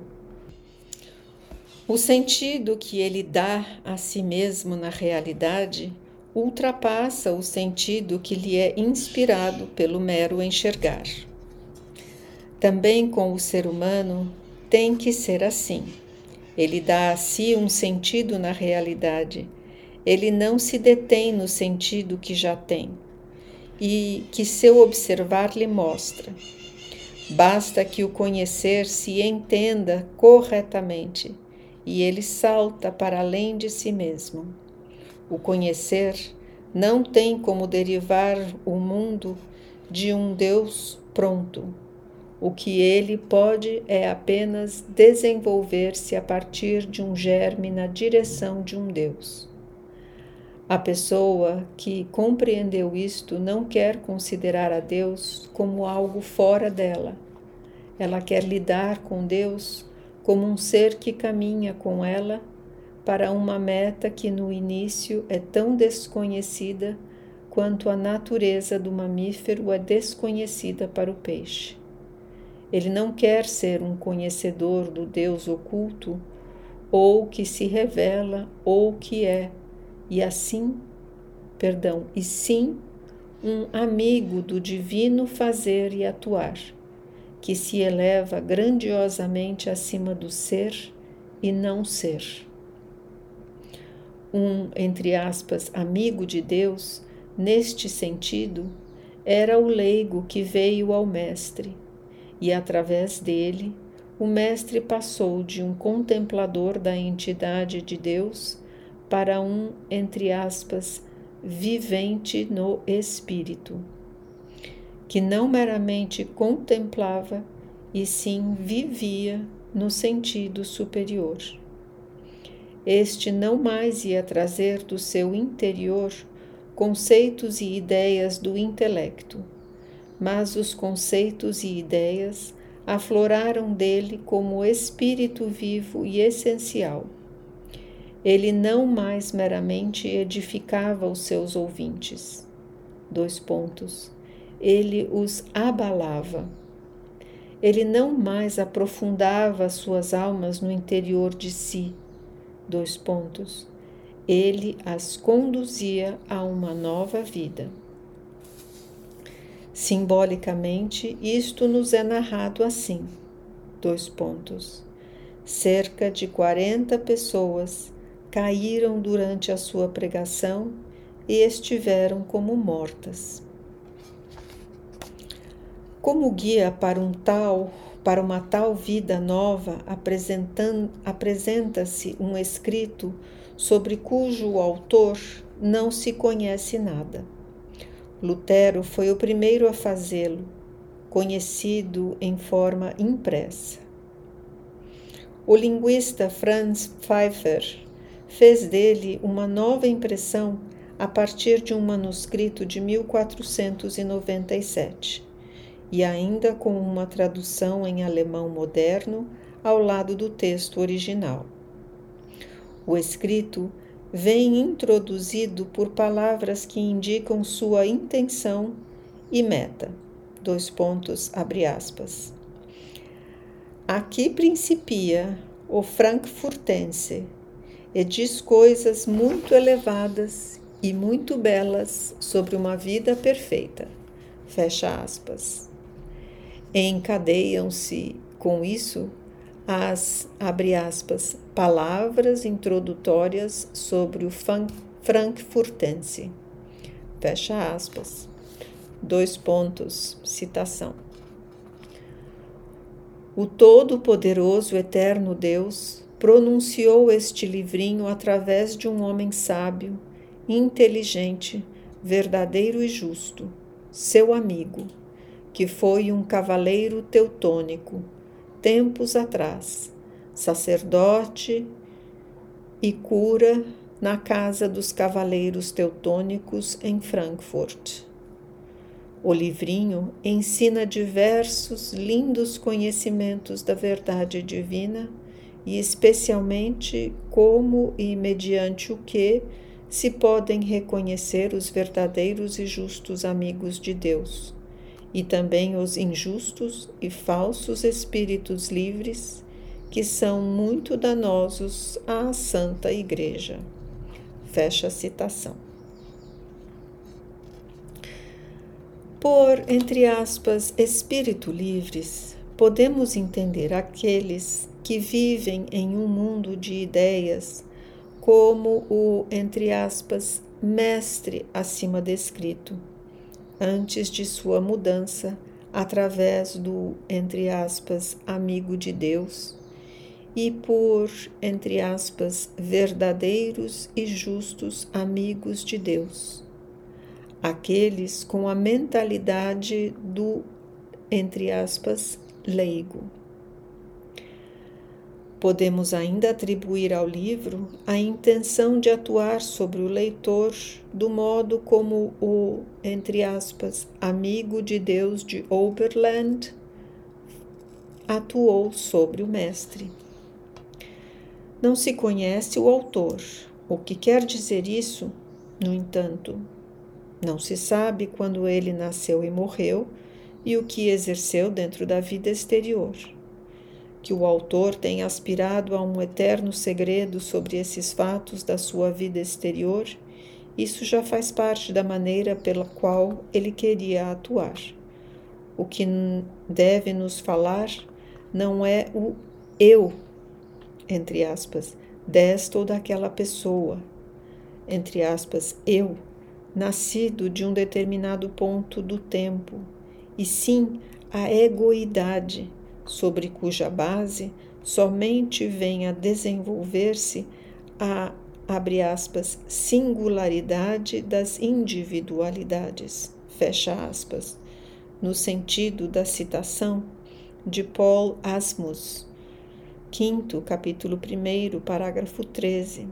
O sentido que ele dá a si mesmo na realidade ultrapassa o sentido que lhe é inspirado pelo mero enxergar. Também com o ser humano tem que ser assim. Ele dá a si um sentido na realidade. Ele não se detém no sentido que já tem e que seu observar lhe mostra. Basta que o conhecer se entenda corretamente e ele salta para além de si mesmo. O conhecer não tem como derivar o mundo de um Deus pronto. O que ele pode é apenas desenvolver-se a partir de um germe na direção de um Deus. A pessoa que compreendeu isto não quer considerar a Deus como algo fora dela. Ela quer lidar com Deus como um ser que caminha com ela para uma meta que no início é tão desconhecida quanto a natureza do mamífero é desconhecida para o peixe. Ele não quer ser um conhecedor do Deus oculto, ou que se revela, ou que é, e assim, perdão, e sim um amigo do divino fazer e atuar, que se eleva grandiosamente acima do ser e não ser. Um, entre aspas, amigo de Deus, neste sentido, era o leigo que veio ao mestre, e através dele, o mestre passou de um contemplador da entidade de Deus para um, entre aspas, vivente no espírito, que não meramente contemplava, e sim vivia no sentido superior. Este não mais ia trazer do seu interior conceitos e ideias do intelecto, mas os conceitos e ideias afloraram dele como espírito vivo e essencial. Ele não mais meramente edificava os seus ouvintes. Dois pontos. Ele os abalava. Ele não mais aprofundava as suas almas no interior de si. Dois pontos. Ele as conduzia a uma nova vida. Simbolicamente, isto nos é narrado assim. Dois pontos. Cerca de quarenta pessoas caíram durante a sua pregação e estiveram como mortas. Como guia para um tal, para uma tal vida nova, apresenta-se um escrito sobre cujo autor não se conhece nada. Lutero foi o primeiro a fazê-lo, conhecido em forma impressa. O linguista Franz Pfeiffer fez dele uma nova impressão a partir de um manuscrito de mil quatrocentos e noventa e sete, e ainda com uma tradução em alemão moderno ao lado do texto original. O escrito vem introduzido por palavras que indicam sua intenção e meta. Dois pontos, abre aspas. Aqui principia o frankfurtense e diz coisas muito elevadas e muito belas sobre uma vida perfeita. Fecha aspas. Encadeiam-se com isso as, abre aspas, palavras introdutórias sobre o frankfurtense. Fecha aspas. Dois pontos, citação. O Todo-Poderoso Eterno Deus pronunciou este livrinho através de um homem sábio, inteligente, verdadeiro e justo, seu amigo, que foi um cavaleiro teutônico, tempos atrás, sacerdote e cura na casa dos cavaleiros teutônicos em Frankfurt. O livrinho ensina diversos lindos conhecimentos da verdade divina e especialmente como e mediante o que se podem reconhecer os verdadeiros e justos amigos de Deus, e também os injustos e falsos espíritos livres, que são muito danosos à Santa Igreja. Fecha a citação. Por, entre aspas, espírito livres, podemos entender aqueles que vivem em um mundo de ideias como o, entre aspas, mestre acima descrito, antes de sua mudança através do, entre aspas, amigo de Deus, e por, entre aspas, verdadeiros e justos amigos de Deus, aqueles com a mentalidade do, entre aspas, leigo. Podemos ainda atribuir ao livro a intenção de atuar sobre o leitor do modo como o, entre aspas, amigo de Deus de Oberland atuou sobre o mestre. Não se conhece o autor. O que quer dizer isso, no entanto? Não se sabe quando ele nasceu e morreu e o que exerceu dentro da vida exterior. Que o autor tenha aspirado a um eterno segredo sobre esses fatos da sua vida exterior, isso já faz parte da maneira pela qual ele queria atuar. O que deve nos falar não é o eu, entre aspas, desta ou daquela pessoa, entre aspas, eu, nascido de um determinado ponto do tempo, e sim a egoidade, sobre cuja base somente vem a desenvolver-se a, abre aspas, singularidade das individualidades, fecha aspas, no sentido da citação de Paul Asmus, quinto, capítulo primeiro, parágrafo treze.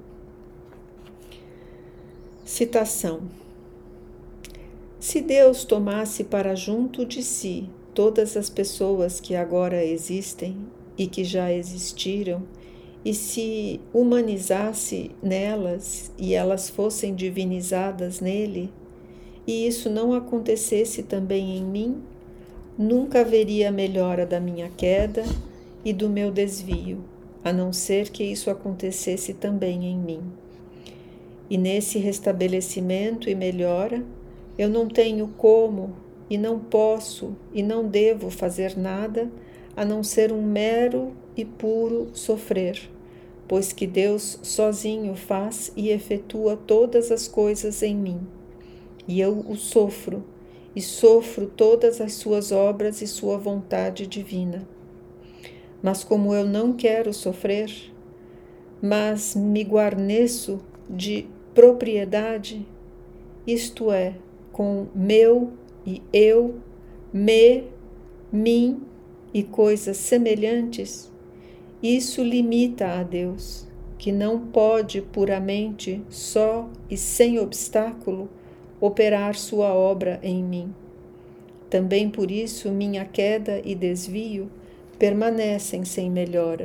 Citação. Se Deus tomasse para junto de si todas as pessoas que agora existem e que já existiram, e se humanizasse nelas e elas fossem divinizadas nele, e isso não acontecesse também em mim, nunca haveria melhora da minha queda e do meu desvio, a não ser que isso acontecesse também em mim. E nesse restabelecimento e melhora, eu não tenho como e não posso e não devo fazer nada a não ser um mero e puro sofrer, pois que Deus sozinho faz e efetua todas as coisas em mim. E eu o sofro, e sofro todas as suas obras e sua vontade divina. Mas como eu não quero sofrer, mas me guarneço de propriedade, isto é, com meu e eu, me, mim e coisas semelhantes, isso limita a Deus, que não pode puramente, só e sem obstáculo, operar sua obra em mim. Também por isso minha queda e desvio permanecem sem melhora.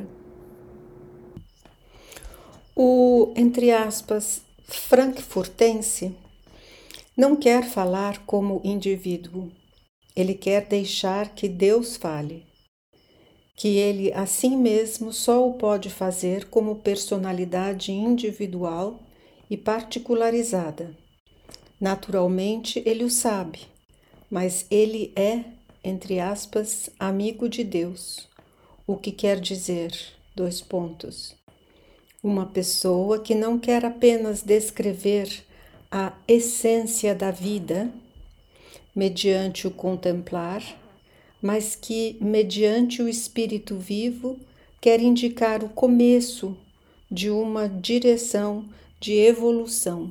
O, entre aspas, frankfurtense não quer falar como indivíduo. Ele quer deixar que Deus fale, que ele assim mesmo só o pode fazer como personalidade individual e particularizada. Naturalmente, ele o sabe, mas ele é, entre aspas, amigo de Deus, o que quer dizer, dois pontos, uma pessoa que não quer apenas descrever a essência da vida, mediante o contemplar, mas que, mediante o espírito vivo, quer indicar o começo de uma direção de evolução.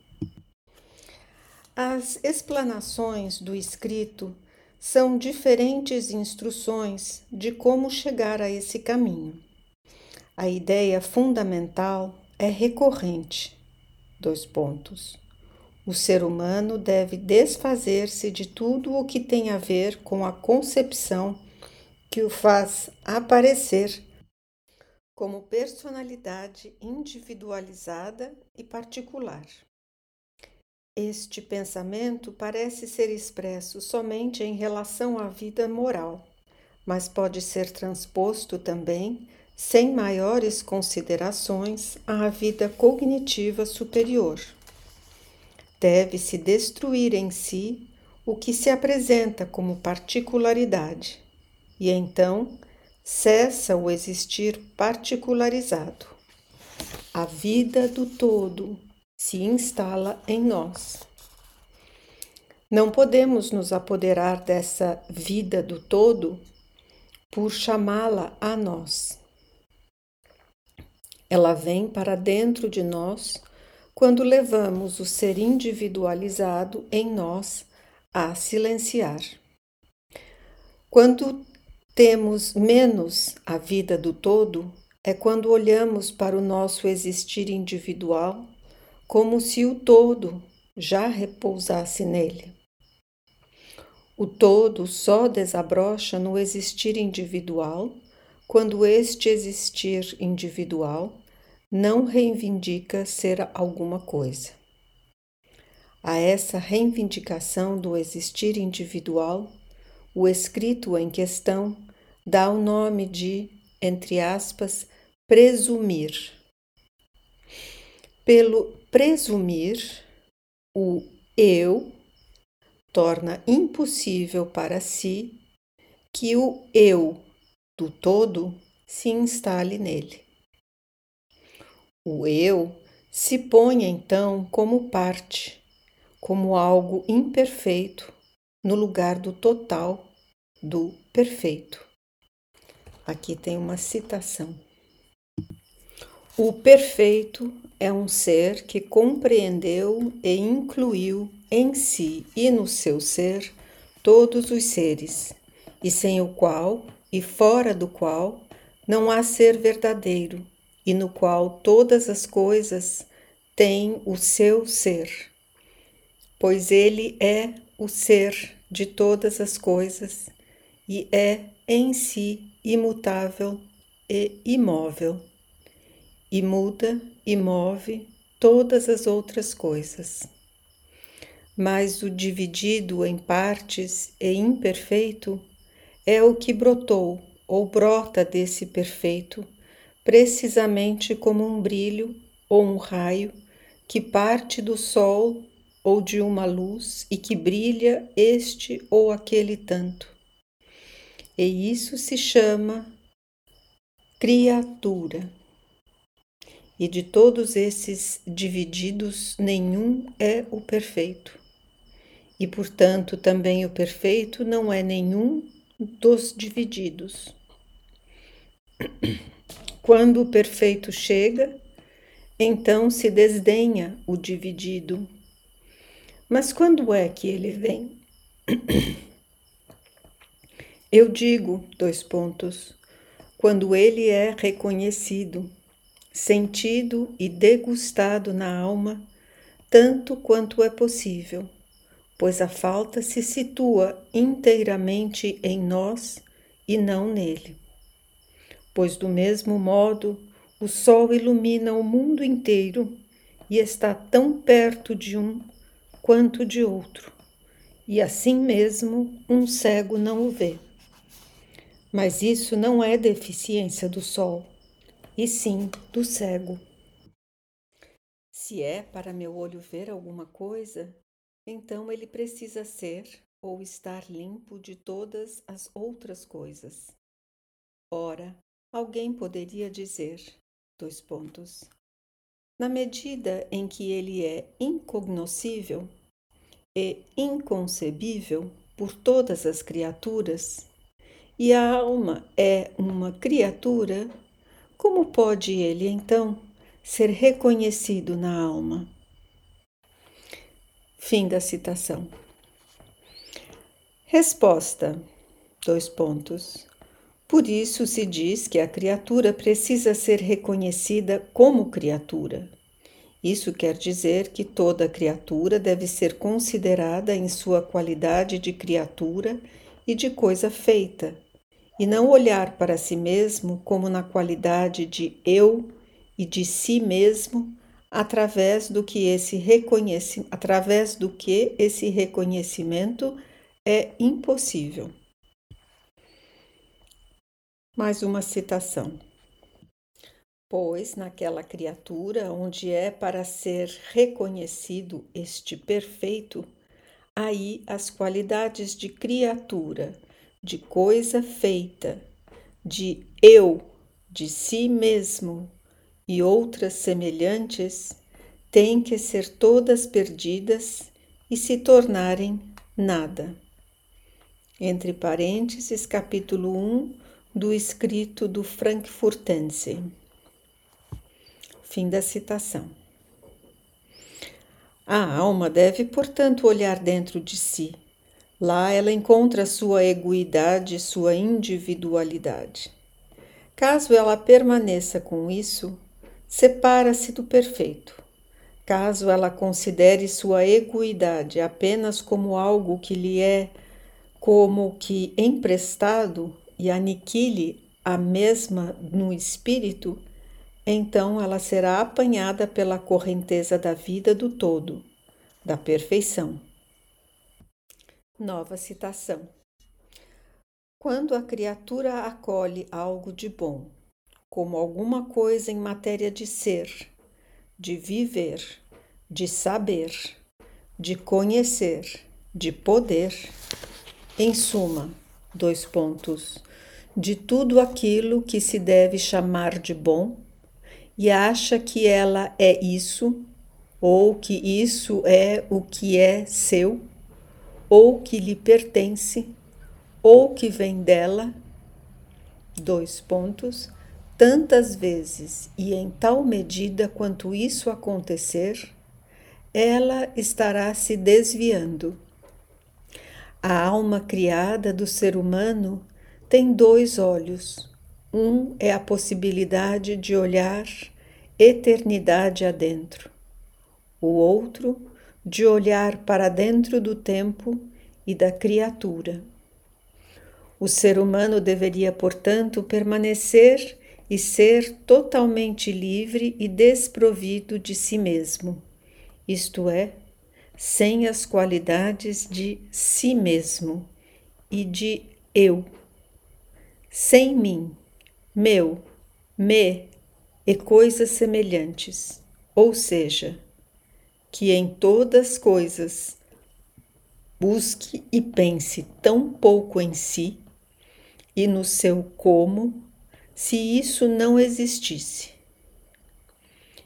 As explanações do escrito são diferentes instruções de como chegar a esse caminho. A ideia fundamental é recorrente. Dois pontos. O ser humano deve desfazer-se de tudo o que tem a ver com a concepção que o faz aparecer como personalidade individualizada e particular. Este pensamento parece ser expresso somente em relação à vida moral, mas pode ser transposto também, sem maiores considerações, à vida cognitiva superior. Deve-se destruir em si o que se apresenta como particularidade, e então cessa o existir particularizado. A vida do todo se instala em nós. Não podemos nos apoderar dessa vida do todo por chamá-la a nós. Ela vem para dentro de nós quando levamos o ser individualizado em nós a silenciar. Quando temos menos a vida do todo, é quando olhamos para o nosso existir individual como se o todo já repousasse nele. O todo só desabrocha no existir individual, quando este existir individual não reivindica ser alguma coisa. A essa reivindicação do existir individual, o escrito em questão dá o nome de, entre aspas, presumir. Pelo presumir, o eu torna impossível para si que o eu do todo se instale nele. O eu se põe então como parte, como algo imperfeito, no lugar do total, do perfeito. Aqui tem uma citação. O perfeito é um ser que compreendeu e incluiu em si e no seu ser todos os seres, e sem o qual e fora do qual não há ser verdadeiro, e no qual todas as coisas têm o seu ser, pois ele é o ser de todas as coisas e é em si imutável e imóvel, e muda e move todas as outras coisas. Mas o dividido em partes e imperfeito é o que brotou ou brota desse perfeito, precisamente como um brilho ou um raio que parte do sol ou de uma luz e que brilha este ou aquele tanto. E isso se chama criatura. e de todos esses divididos, nenhum é o perfeito. E, portanto, também o perfeito não é nenhum dos divididos. Quando o perfeito chega, então se desdenha o dividido. Mas quando é que ele vem? Eu digo, dois pontos, quando ele é reconhecido, sentido e degustado na alma, tanto quanto é possível, pois a falta se situa inteiramente em nós e não nele. Pois do mesmo modo, o sol ilumina o mundo inteiro e está tão perto de um quanto de outro, e assim mesmo um cego não o vê. Mas isso não é deficiência do sol, e sim do cego. Se é para meu olho ver alguma coisa, então ele precisa ser ou estar limpo de todas as outras coisas. Ora, alguém poderia dizer, dois pontos, na medida em que ele é incognoscível e inconcebível por todas as criaturas, e a alma é uma criatura, como pode ele, então, ser reconhecido na alma? Fim da citação. Resposta, dois pontos. Por isso se diz que a criatura precisa ser reconhecida como criatura. Isso quer dizer que toda criatura deve ser considerada em sua qualidade de criatura e de coisa feita, e não olhar para si mesmo como na qualidade de eu e de si mesmo, através do que esse reconhece, através do que esse reconhecimento é impossível. Mais uma citação. Pois naquela criatura onde é para ser reconhecido este perfeito, aí as qualidades de criatura, de coisa feita, de eu, de si mesmo e outras semelhantes, têm que ser todas perdidas e se tornarem nada. Entre parênteses, capítulo um do escrito do Frankfurtense. Fim da citação. A alma deve, portanto, olhar dentro de si. Lá ela encontra sua egoidade, sua individualidade. Caso ela permaneça com isso, separa-se do perfeito. Caso ela considere sua egoidade apenas como algo que lhe é como que emprestado e aniquile a mesma no espírito, então ela será apanhada pela correnteza da vida do todo, da perfeição. Nova citação. Quando a criatura acolhe algo de bom, como alguma coisa em matéria de ser, de viver, de saber, de conhecer, de poder, em suma, dois pontos, de tudo aquilo que se deve chamar de bom, e acha que ela é isso, ou que isso é o que é seu, ou que lhe pertence, ou que vem dela, dois pontos, tantas vezes e em tal medida quanto isso acontecer, ela estará se desviando. A alma criada do ser humano tem dois olhos. Um é a possibilidade de olhar eternidade adentro. O outro, de olhar para dentro do tempo e da criatura. O ser humano deveria, portanto, permanecer e ser totalmente livre e desprovido de si mesmo, isto é, sem as qualidades de si mesmo e de eu, sem mim, meu, me e coisas semelhantes, ou seja, que em todas coisas busque e pense tão pouco em si e no seu como, se isso não existisse.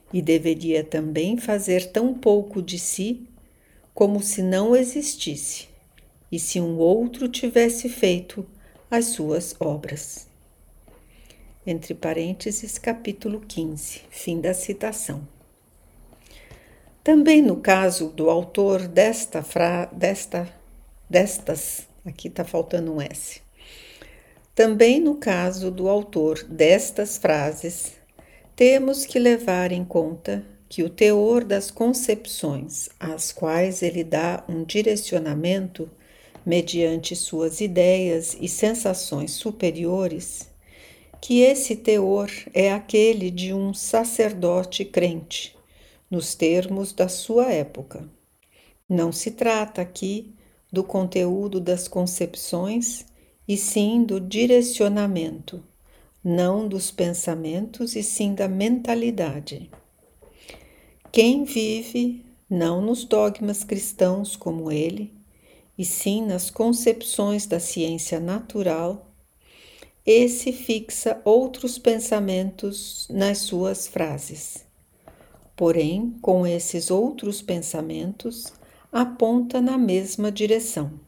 e deveria também fazer tão pouco de si como se não existisse, e se um outro tivesse feito as suas obras. Entre parênteses, capítulo quinze, fim da citação. Também no caso do autor desta fra... desta destas, aqui está faltando um S. Também no caso do autor destas frases, temos que levar em conta que o teor das concepções às quais ele dá um direcionamento mediante suas ideias e sensações superiores, que esse teor é aquele de um sacerdote crente, nos termos da sua época. Não se trata aqui do conteúdo das concepções, e sim do direcionamento, não dos pensamentos, e sim da mentalidade. Quem vive não nos dogmas cristãos como ele, e sim nas concepções da ciência natural, esse fixa outros pensamentos nas suas frases. Porém, com esses outros pensamentos, aponta na mesma direção.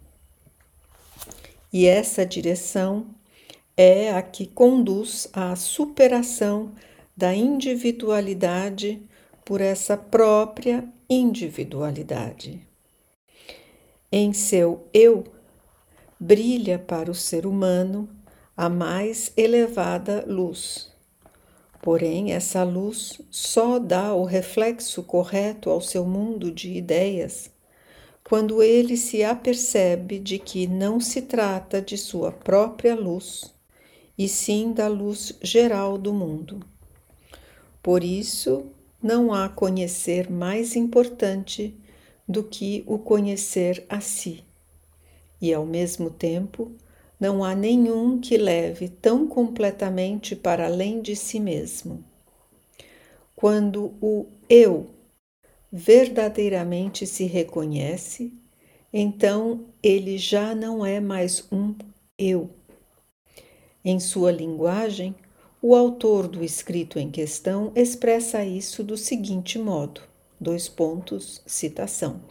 E essa direção é a que conduz à superação da individualidade por essa própria individualidade. Em seu eu, brilha para o ser humano a mais elevada luz. Porém, essa luz só dá o reflexo correto ao seu mundo de ideias quando ele se apercebe de que não se trata de sua própria luz, e sim da luz geral do mundo. Por isso, não há conhecer mais importante do que o conhecer a si, e ao mesmo tempo, não há nenhum que leve tão completamente para além de si mesmo. Quando o eu verdadeiramente se reconhece, então ele já não é mais um eu. Em sua linguagem, o autor do escrito em questão expressa isso do seguinte modo, dois pontos, citação.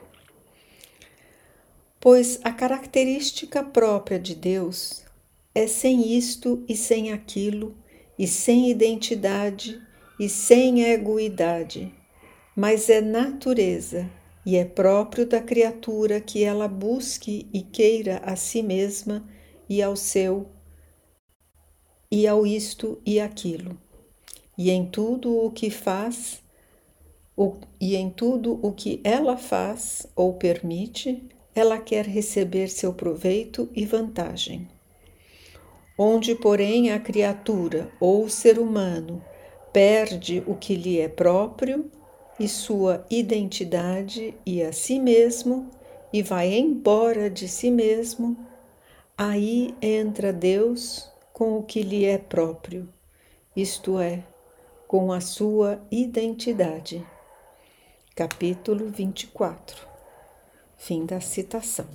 Pois a característica própria de Deus é sem isto e sem aquilo, e sem identidade e sem egoidade, mas é natureza e é próprio da criatura que ela busque e queira a si mesma e ao seu, e ao isto e aquilo, e em tudo o que faz, o, e em tudo o que ela faz ou permite, ela quer receber seu proveito e vantagem. Onde, porém, a criatura ou o ser humano perde o que lhe é próprio, e sua identidade e a si mesmo, e vai embora de si mesmo, aí entra Deus com o que lhe é próprio, isto é, com a sua identidade. Capítulo vinte e quatro. Fim da citação.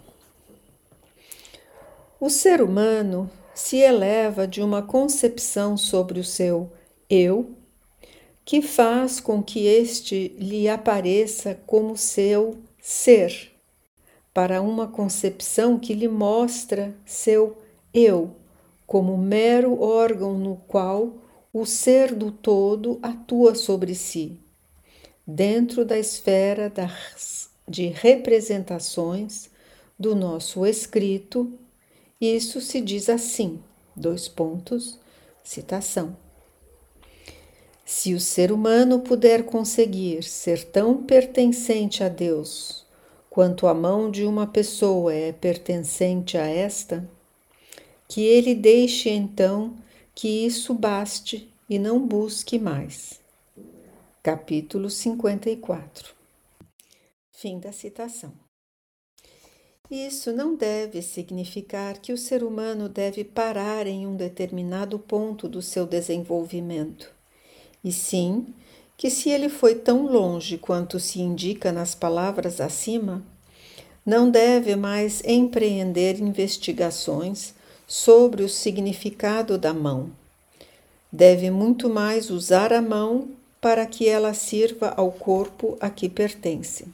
O ser humano se eleva de uma concepção sobre o seu eu, que faz com que este lhe apareça como seu ser, para uma concepção que lhe mostra seu eu, como mero órgão no qual o ser do todo atua sobre si, dentro da esfera das, de representações do nosso escrito. Isso se diz assim, dois pontos, citação. Se o ser humano puder conseguir ser tão pertencente a Deus quanto a mão de uma pessoa é pertencente a esta, que ele deixe então que isso baste e não busque mais. Capítulo cinquenta e quatro. Fim da citação. Isso não deve significar que o ser humano deve parar em um determinado ponto do seu desenvolvimento, e sim que se ele foi tão longe quanto se indica nas palavras acima, não deve mais empreender investigações sobre o significado da mão. Deve muito mais usar a mão para que ela sirva ao corpo a que pertence.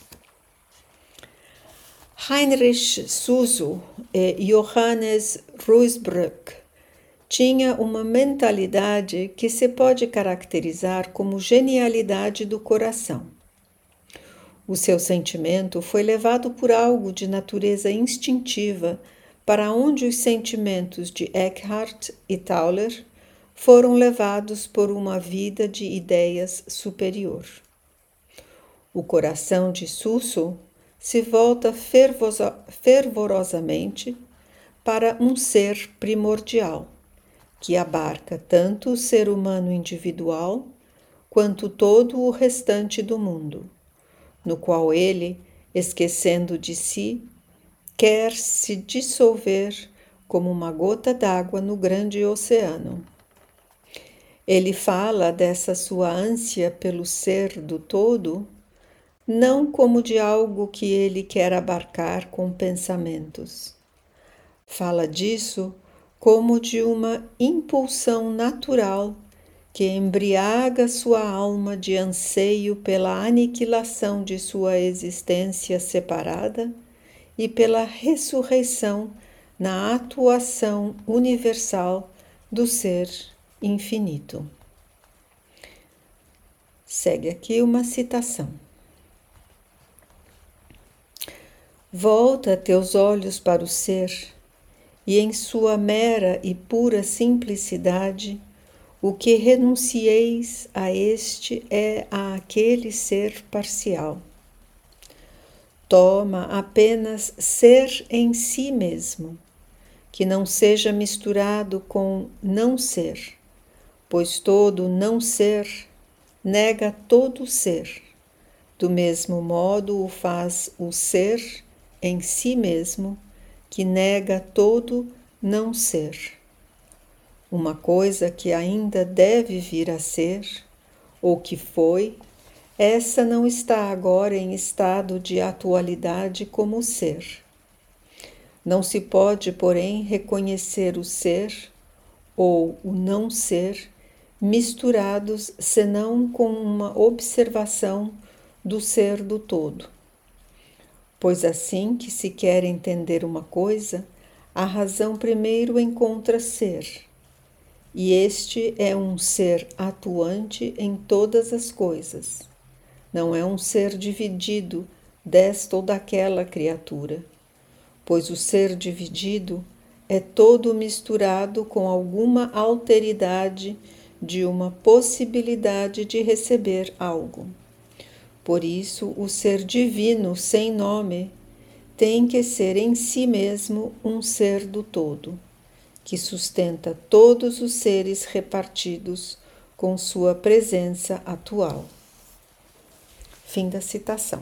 Heinrich Suso e Johannes Ruysbroeck tinha uma mentalidade que se pode caracterizar como genialidade do coração. O seu sentimento foi levado por algo de natureza instintiva para onde os sentimentos de Eckhart e Tauler foram levados por uma vida de ideias superior. O coração de Suso se volta fervosa, fervorosamente para um ser primordial, que abarca tanto o ser humano individual quanto todo o restante do mundo, no qual ele, esquecendo de si, quer se dissolver como uma gota d'água no grande oceano. Ele fala dessa sua ânsia pelo ser do todo, não como de algo que ele quer abarcar com pensamentos. Fala disso como de uma impulsão natural que embriaga sua alma de anseio pela aniquilação de sua existência separada e pela ressurreição na atuação universal do ser infinito. Segue aqui uma citação. Volta teus olhos para o ser, e em sua mera e pura simplicidade, o que renuncieis a este é a aquele ser parcial. Toma apenas ser em si mesmo, que não seja misturado com não ser, pois todo não ser nega todo ser. Do mesmo modo o faz o ser em si mesmo, que nega todo não ser. Uma coisa que ainda deve vir a ser, ou que foi, essa não está agora em estado de atualidade como ser. Não se pode, porém, reconhecer o ser ou o não ser misturados senão com uma observação do ser do todo. Pois assim que se quer entender uma coisa, a razão primeiro encontra ser, e este é um ser atuante em todas as coisas. Não é um ser dividido desta ou daquela criatura, pois o ser dividido é todo misturado com alguma alteridade de uma possibilidade de receber algo. Por isso, o ser divino sem nome tem que ser em si mesmo um ser do todo, que sustenta todos os seres repartidos com sua presença atual. Fim da citação.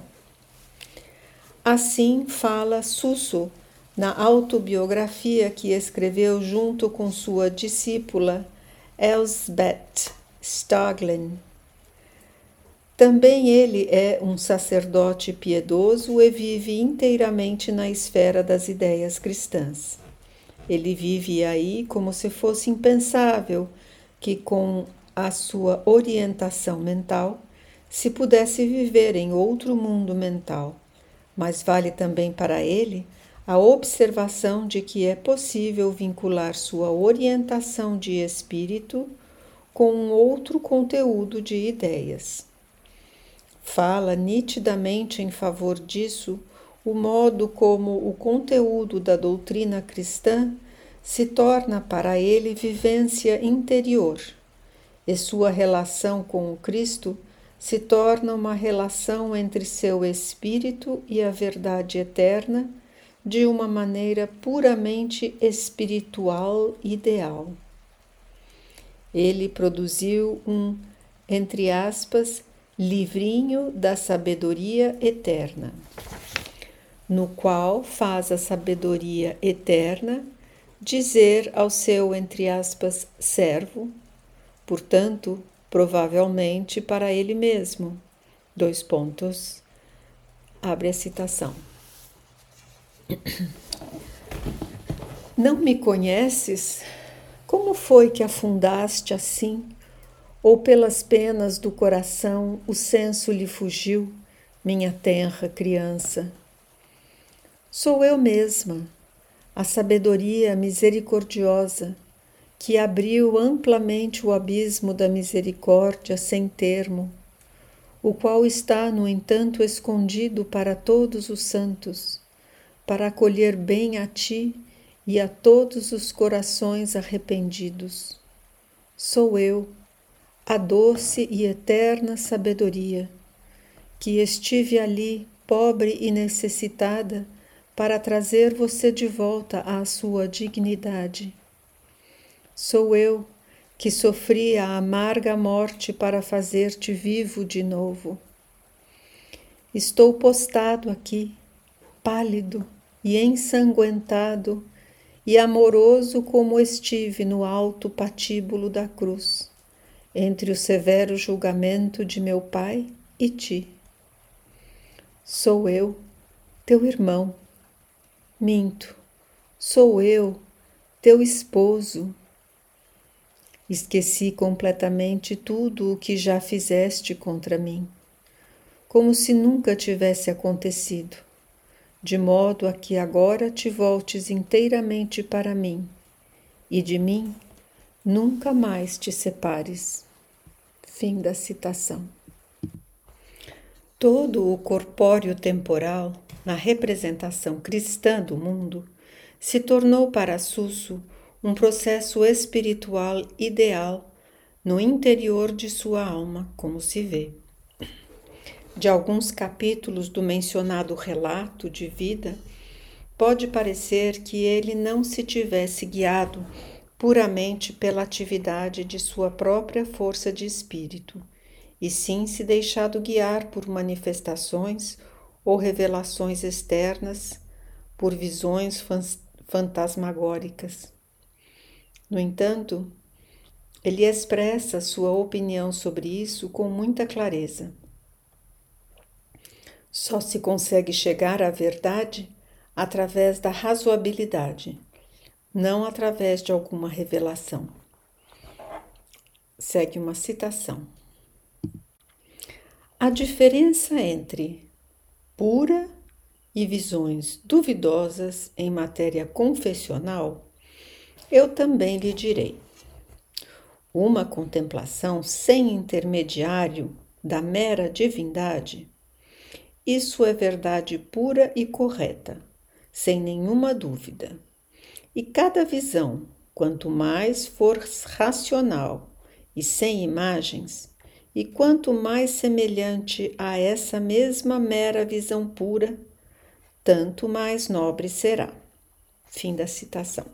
Assim fala Suso na autobiografia que escreveu junto com sua discípula Elsbeth Staglin. Também ele é um sacerdote piedoso e vive inteiramente na esfera das ideias cristãs. Ele vive aí como se fosse impensável que, com a sua orientação mental, se pudesse viver em outro mundo mental, mas vale também para ele a observação de que é possível vincular sua orientação de espírito com um outro conteúdo de ideias. Fala nitidamente em favor disso o modo como o conteúdo da doutrina cristã se torna para ele vivência interior, e sua relação com o Cristo se torna uma relação entre seu espírito e a verdade eterna de uma maneira puramente espiritual ideal. Ele produziu um, entre aspas, livrinho da sabedoria eterna, no qual faz a sabedoria eterna dizer ao seu, entre aspas, servo, portanto, provavelmente para ele mesmo, dois pontos, abre a citação. Não me conheces? Como foi que afundaste assim ou pelas penas do coração o senso lhe fugiu, minha tenra criança? Sou eu mesma, a sabedoria misericordiosa, que abriu amplamente o abismo da misericórdia sem termo, o qual está, no entanto, escondido para todos os santos, para acolher bem a ti e a todos os corações arrependidos. Sou eu, a doce e eterna sabedoria, que estive ali, pobre e necessitada, para trazer você de volta à sua dignidade. Sou eu, que sofri a amarga morte para fazer-te vivo de novo. Estou postado aqui, pálido e ensanguentado, e amoroso como estive no alto patíbulo da cruz, entre o severo julgamento de meu Pai e ti. Sou eu, teu irmão. Minto, sou eu, teu esposo. Esqueci completamente tudo o que já fizeste contra mim, como se nunca tivesse acontecido, de modo a que agora te voltes inteiramente para mim, e de mim nunca mais te separes. Fim da citação. Todo o corpóreo temporal, na representação cristã do mundo, se tornou para Suso um processo espiritual ideal no interior de sua alma, como se vê. De alguns capítulos do mencionado relato de vida, pode parecer que ele não se tivesse guiado puramente pela atividade de sua própria força de espírito, e sim se deixado guiar por manifestações ou revelações externas, por visões fantasmagóricas. No entanto, ele expressa sua opinião sobre isso com muita clareza. Só se consegue chegar à verdade através da razoabilidade, não através de alguma revelação. Segue uma citação. A diferença entre pura e visões duvidosas em matéria confessional, eu também lhe direi. Uma contemplação sem intermediário da mera divindade, isso é verdade pura e correta, sem nenhuma dúvida. E cada visão, quanto mais for racional e sem imagens, e quanto mais semelhante a essa mesma mera visão pura, tanto mais nobre será. Fim da citação.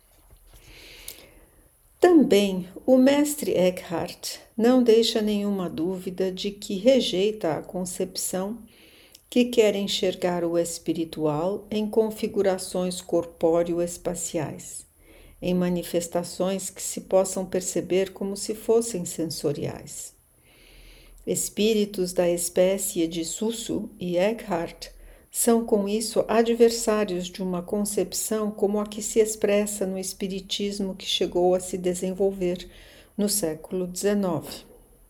Também o mestre Eckhart não deixa nenhuma dúvida de que rejeita a concepção que quer enxergar o espiritual em configurações corpóreo-espaciais, em manifestações que se possam perceber como se fossem sensoriais. Espíritos da espécie de Suso e Eckhart são, com isso, adversários de uma concepção como a que se expressa no espiritismo que chegou a se desenvolver no século dezenove.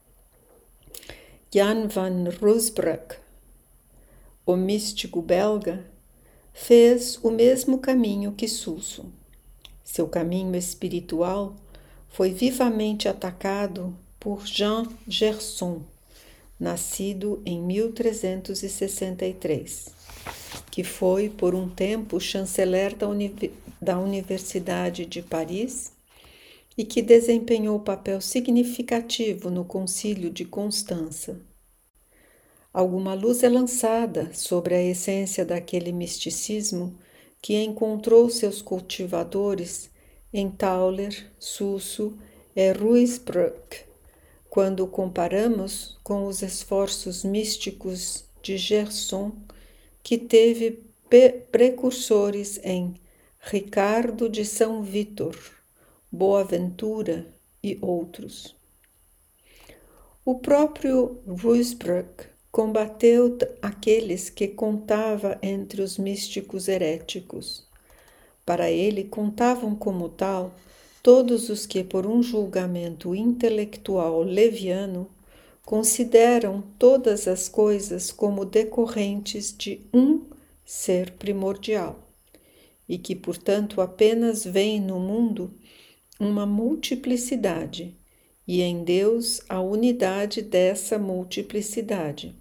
Jan van Rensburg, o místico belga, fez o mesmo caminho que Suso. Seu caminho espiritual foi vivamente atacado por Jean Gerson, nascido em mil trezentos e sessenta e três, que foi por um tempo chanceler da, Uni- da Universidade de Paris e que desempenhou papel significativo no Concílio de Constança. Alguma luz é lançada sobre a essência daquele misticismo que encontrou seus cultivadores em Tauler, Suso e Ruysbroeck, quando o comparamos com os esforços místicos de Gerson, que teve precursores em Ricardo de São Vítor, Boaventura e outros. O próprio Ruysbroeck combateu aqueles que contava entre os místicos heréticos. Para ele, contavam como tal todos os que, por um julgamento intelectual leviano, consideram todas as coisas como decorrentes de um ser primordial, e que, portanto, apenas veem no mundo uma multiplicidade, e em Deus a unidade dessa multiplicidade.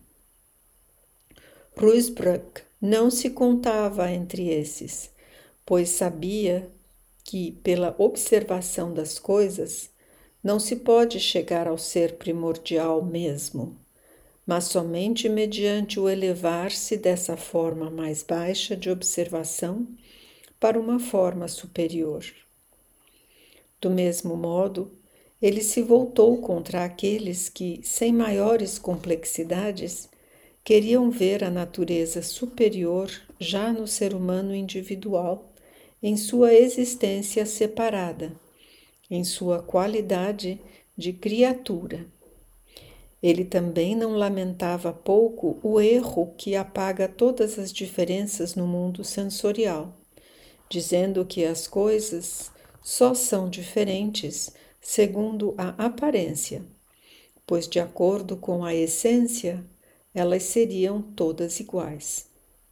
Ruysbroeck não se contava entre esses, pois sabia que, pela observação das coisas, não se pode chegar ao ser primordial mesmo, mas somente mediante o elevar-se dessa forma mais baixa de observação para uma forma superior. Do mesmo modo, ele se voltou contra aqueles que, sem maiores complexidades, queriam ver a natureza superior já no ser humano individual, em sua existência separada, em sua qualidade de criatura. Ele também não lamentava pouco o erro que apaga todas as diferenças no mundo sensorial, dizendo que as coisas só são diferentes segundo a aparência, pois, de acordo com a essência, elas seriam todas iguais.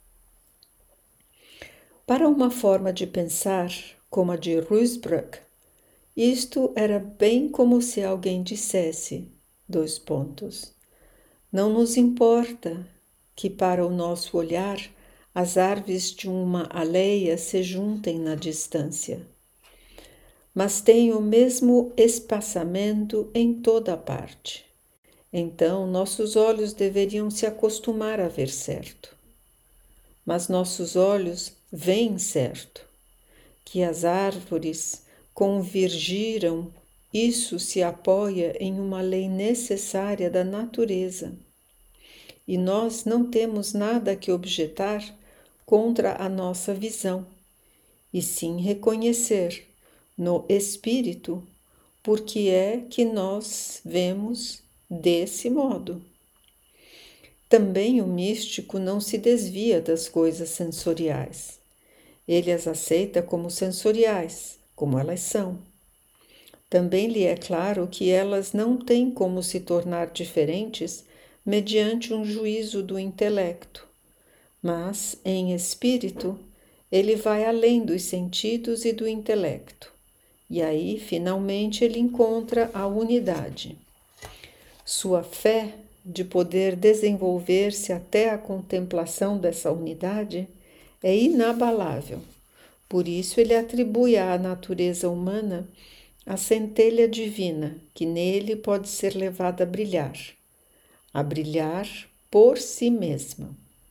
Para uma forma de pensar, como a de Ruysbroeck, isto era bem como se alguém dissesse, dois pontos, não nos importa que para o nosso olhar as árvores de uma aldeia se juntem na distância, mas têm o mesmo espaçamento em toda a parte. Então, nossos olhos deveriam se acostumar a ver certo. Mas nossos olhos veem certo, que as árvores convergiram, isso se apoia em uma lei necessária da natureza. E nós não temos nada que objetar contra a nossa visão, e sim reconhecer no espírito porque é que nós vemos desse modo. Também o místico não se desvia das coisas sensoriais. Ele as aceita como sensoriais, como elas são. Também lhe é claro que elas não têm como se tornar diferentes mediante um juízo do intelecto, mas, em espírito, ele vai além dos sentidos e do intelecto, e aí, finalmente, ele encontra a unidade. Sua fé de poder desenvolver-se até a contemplação dessa unidade é inabalável. Por isso, ele atribui à natureza humana a centelha divina que nele pode ser levada a brilhar, a brilhar por si mesma.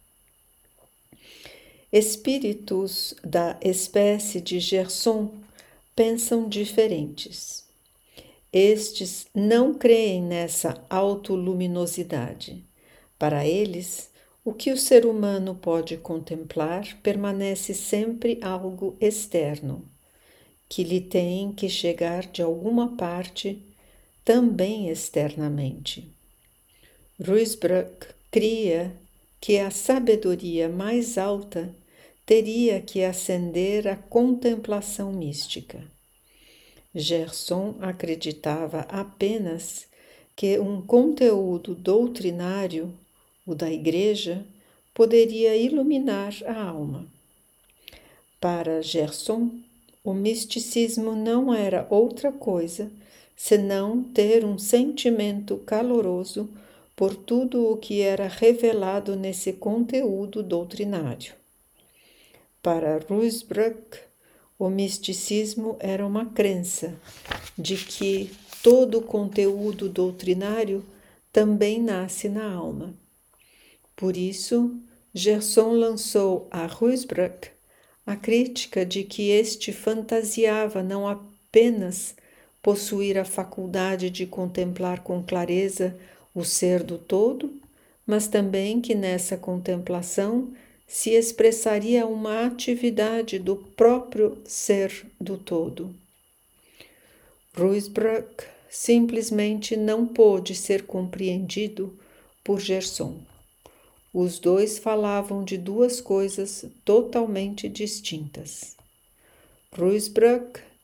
Espíritos da espécie de Gerson pensam diferentes. Estes não creem nessa autoluminosidade. Para eles, o que o ser humano pode contemplar permanece sempre algo externo, que lhe tem que chegar de alguma parte, também externamente. Ruysbroeck cria que a sabedoria mais alta teria que ascender à contemplação mística. Gerson acreditava apenas que um conteúdo doutrinário, o da Igreja, poderia iluminar a alma. Para Gerson, o misticismo não era outra coisa senão ter um sentimento caloroso por tudo o que era revelado nesse conteúdo doutrinário. Para Ruysbroeck, o misticismo era uma crença de que todo conteúdo doutrinário também nasce na alma. Por isso, Gerson lançou a Ruysbroeck a crítica de que este fantasiava não apenas possuir a faculdade de contemplar com clareza o ser do todo, mas também que nessa contemplação se expressaria uma atividade do próprio ser do todo. Ruysbroeck simplesmente não pôde ser compreendido por Gerson. Os dois falavam de duas coisas totalmente distintas. Ruysbroeck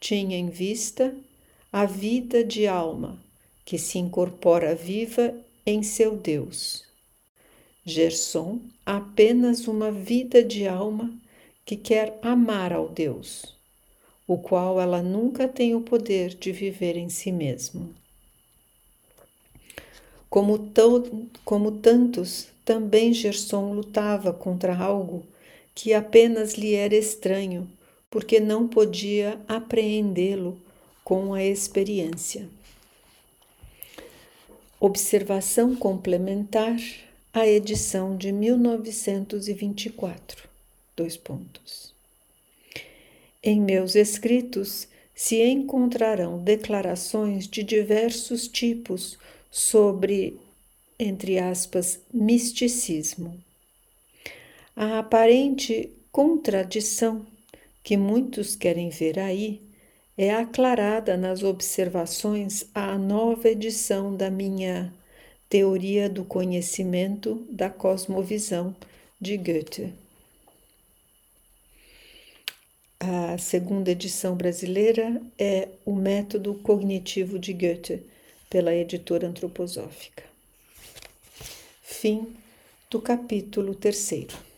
tinha em vista a vida de alma que se incorpora viva em seu Deus. Gerson, apenas uma vida de alma que quer amar ao Deus, o qual ela nunca tem o poder de viver em si mesmo. Como, to, como tantos, também Gerson lutava contra algo que apenas lhe era estranho, porque não podia apreendê-lo com a experiência. Observação complementar à edição de mil novecentos e vinte e quatro. Dois pontos. Em meus escritos se encontrarão declarações de diversos tipos sobre, entre aspas, misticismo. A aparente contradição que muitos querem ver aí é aclarada nas observações à nova edição da minha Teoria do Conhecimento da Cosmovisão de Goethe. A segunda edição brasileira é O Método Cognitivo de Goethe, pela editora antroposófica. Fim do capítulo terceiro.